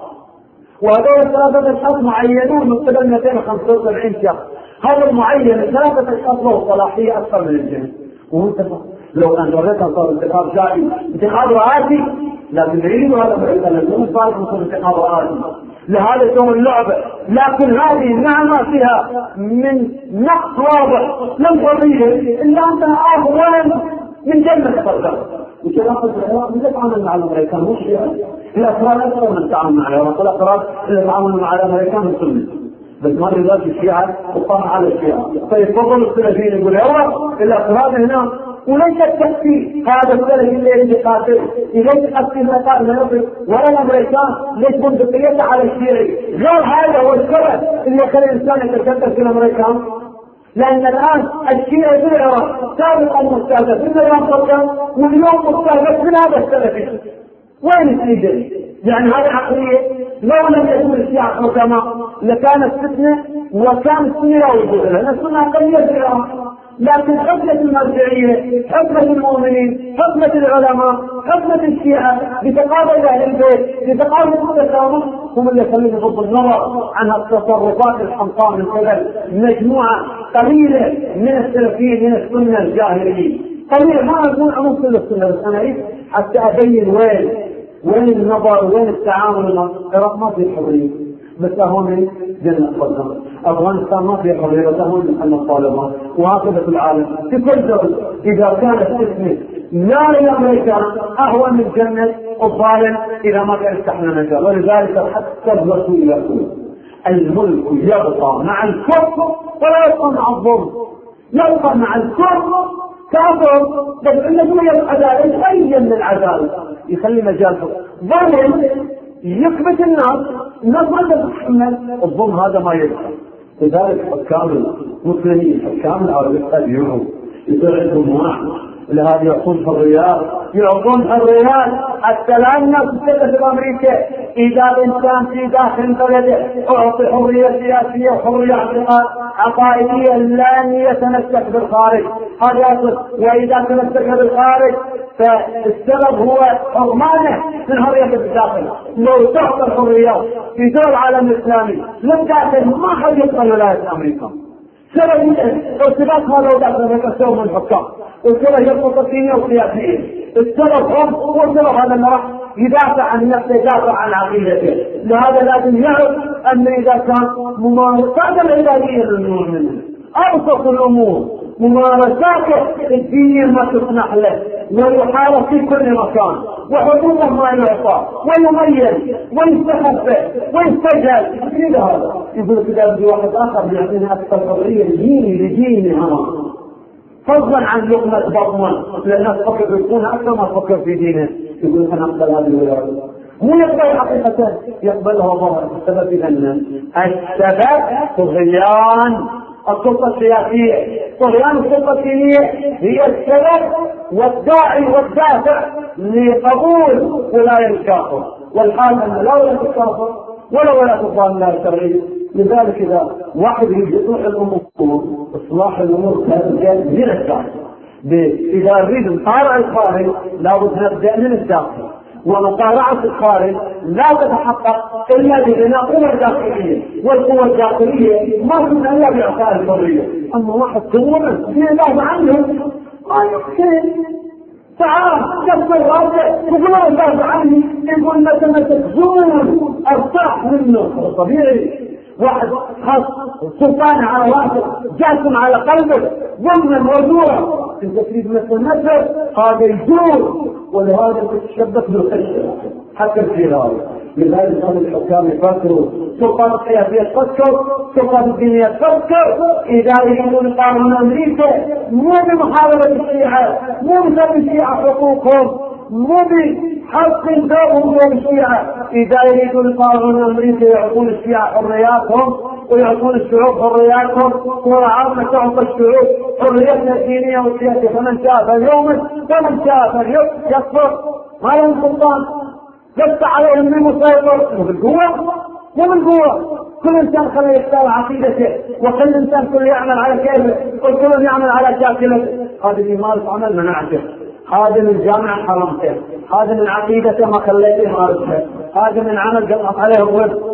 وهذول الثلاثه اشخاص معينون من قبل مئتين وخمسة وسبعين شخص. هذا المعين الثلاثه اشخاص له صلاحيه اكثر من الجميع. وانت لو كان دولتها صار انتخاب جاري انتخاب رئاسي، لكن يريدوا هذا مثلا مو صار انتخاب رئاسي، لهذا يسوون اللعبه. لكن هذه النعمه فيها من نقص واضح لم حريه الا انت اخر وين من جنه تقدر. وكذا قد العراق نتعامل مع الامريكان مش الافراد اكثر من التعامل مع العراق، الافراد اللي يتعاملوا مع الامريكان السنه، بس ما لذلك الشيعه وقام على الشيعه. فيتفضل السلفيين يقول يلا الافراد هنا، وليس التكفير هذا السلفي اللي يجي قاتل، ليس تقتل مقاتل ما يصل ولا الامريكان، ليس بندقيته على الشيعي. غير هذا هو السبب اللي يخلي الانسان يتكتل في الامريكان، لان الان الشيعي في العراق سابقا مستهدف في العراق واليوم مستهدف من هذا السلفي. وين النتيجه؟ يعني هذه عقليه. لو لم يكن الشيعة حكماء لكانت فتنه وكان السنه وجود لنا السنه اقليه في العراق، لكن حكمة المرجعية، حكمة المؤمنين، حكمة العلماء، حكمة الشيعة بتقابل أهل البيت، بتقابل التسامح، هم اللي يخلون يغض النظر عن التصرفات الحمقاء من قبل مجموعة قليلة من السلفيين من السنة الجاهليين. قليل ما أقول عموم كل السنة، بس أنا إيه حتى أبين وين وين النظر وين التعامل مع العراق. ما في حرية، بس هون جنة قدام. أفغانستان ما في حرية، بس هون محل طالبان، وهكذا في العالم في كل دولة. إذا كانت تسمي نار الأمريكان أهون من جنة الظالم إذا ما كان يفتح لنا مجال. ولذلك حتى الرسول يقول الملك يبقى مع الكفر ولا يبقى مع الظلم. يبقى مع الكفر كافر بس عنده شوية العدالة، شيء من العدالة يخلي مجال ظلم يكبت الناس، الناس ما تتحمل الظلم، هذا ما يبقى. لذلك حكام المسلمين حكام العرب يقدروا يصير عندهم واحد لهذا يعطون حريات، يعطون حريات حتى الآن الناس تتكلم في أمريكا إذا الإنسان في داخل بلده أعطي حرية سياسية وحرية عقائدية لن يتمسك بالخارج، هذا يصل. وإذا تمسك بالخارج فالسبب هو حرمانه من حرية الداخل. لو تعطى الحريات في دول العالم الإسلامي للداخل ما حد يدخل ولاية أمريكا. سبب ارتباط هذا وداخل أمريكا سوى من الحكام، والسبب يربط الدينية والسياسية. السبب هم هو السبب هذا اللي راح يدافع عن نفسه، يدافع عن عقيدته. لهذا لازم يعرف أن إذا كان ممارسات العبادية للمؤمن أبسط الأمور، ممارساته الدينية ما تسمح له، ويحارب في كل مكان، وحدوده ما يعطى ويميز ويستخف ويستجهل. مثل هذا يقول لك إذا بدي واحد آخر يعطيني أكثر حرية لديني لديني أنا، فضلا عن لقمة بطنا، لأن الناس تفكر يكون أكثر ما تفكر في دينه. يقول أنا أقبل هذه الولاية، مو يقبل حقيقة يقبلها ظاهر. السبب أن السبب طغيان السلطة السياسية، طغيان السلطة الدينية هي السبب والداعي والدافع لقبول ولاية الكافر. والحال أن لا ولاية الكافر ولا ولاية الظالم لا شرعية. لذلك إذا واحد يصلح الأمور إصلاح الأمور كانت من الداخل. إذا نريد نطالع الخارج لابد نبدأ من الداخل، ومطالعة الخارج لا تتحقق إلا ببناء قوة داخلية، والقوة الداخلية ما كنا إلا بإعطاء الحرية. أما واحد قوة في الله عنه ما يمكن. تعال كسر راسه يقول الله عني، يقول مثلا تزول ارتاح منه. طبيعي واحد خاص سلطان على راسه جاسم على قلبه ضمن موضوع انت تريد مثل مثل هذا يزول، ولهذا تتشبك بالخشيه حتى الجيران. لذلك هم الحكام يفكروا، سلطات السياسيه تفكر، سلطات الدينيه تفكر. اذا يريدون يقارنون امريكا مو بمحاوله الشيعه، مو بسبب الشيعه حقوقهم، مو بحق ذوقهم للشيعه. اذا يريدون يقارنون امريكا يعطون الشيعه حرياتهم ويعطون الشعوب حرياتهم، وعامة تعطى الشعوب حريتها الدينيه والسياسيه. فمن شاء فليؤمن ومن شاء فليكفر، ما لهم سلطان. لست عليهم من مسيطر، مو بالقوة مو بالقوة. كل انسان خليه يختار عقيدته، وكل انسان كل يعمل على كيفه، وكل يعمل على شاكلته. هذا اللي يمارس عمل منعته، هذا من الجامعة حرمته، هذا من عقيدته ما خليته يمارسها، هذا من عمل قطعت عليه الرزق.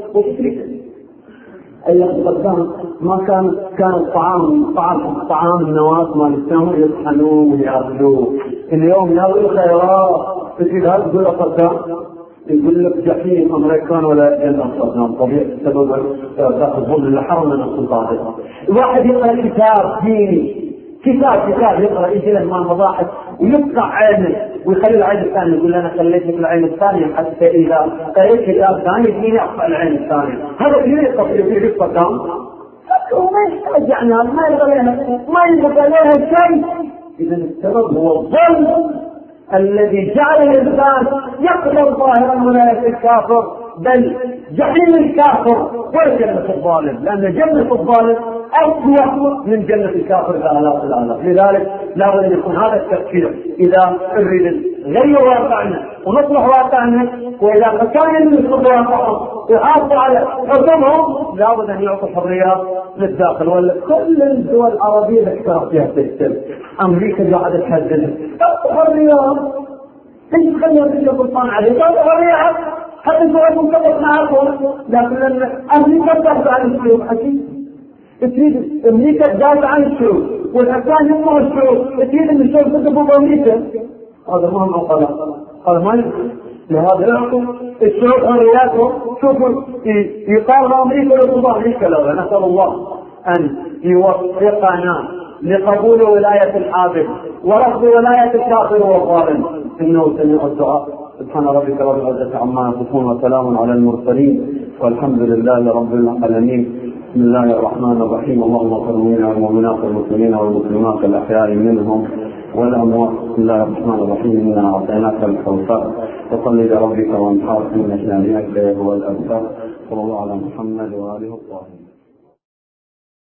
أي قدام ما كان كان الطعام طعام طعام النواة مال التمر يطحنوه ويأكلوه. اليوم يلا الخيرات تجي هذا تقول قدام يقول لك جحيم امريكان ولا جنة صدام. طبيعي السبب الظلم اللي حرم من السلطات. الواحد يقرأ كتاب ديني، كتاب كتاب يقرأ يجي له مال مضاحك ويقطع عينه ويخلي العين الثانية، يقول انا خليت لك العين الثانية حتى اذا قريت كتاب ثاني يجيني اقطع العين الثانية. هذا اللي يقطع في الصدام وما يحتاج يعني ما يبغى ما يبغى لها شيء. اذا السبب هو الظلم الذي جعل الإنسان يقبل ظاهرا ولاية الكافر، بل جحيم الكافر وجنة الظالم، لأن جنة الظالم أقوى من جنة الكافر بآلاف الآلاف. لذلك لا بد أن يكون هذا التفكير إذا نريد نغير واقعنا ونصلح واقعنا، وإذا كان يملك واقعهم ويحافظوا على حكمهم لا بد أن يعطوا حريات للداخل. ولا كل الدول العربية ذكرت فيها تكتب، أمريكا قاعدة تحدد حريات، انت تخليها تجي سلطان عليه حريات حتى تكون متفق معكم. لكن أمريكا تدافع عن الشعوب، حكي تريد أمريكا تدافع عن الشعوب والحكام يمنعوا الشعوب، تريد أن الشعوب تدافع بأمريكا. هذا مهم وقلق، هذا ما يمكن. لهذا يعطوا الشعوب حرياتهم. شوفوا يقارن أمريكا وتضع أمريكا لا، نسأل الله أن يوفقنا لقبول ولاية الحاكم ورفض ولاية الكافر والظالم، إنه سميع الدعاء. سبحان ربك رب العزة عما يصفون وسلام على المرسلين والحمد لله رب العالمين. بسم الله الرحمن الرحيم. اللهم اغفر لنا والمؤمنات والمسلمين والمسلمات الأحياء منهم والأموات. بسم الله الرحمن الرحيم. إنا أعطيناك الكوثر فصل لربك وانحر إن شانئك هو الأبتر. صلى الله على محمد وآله الطاهرين.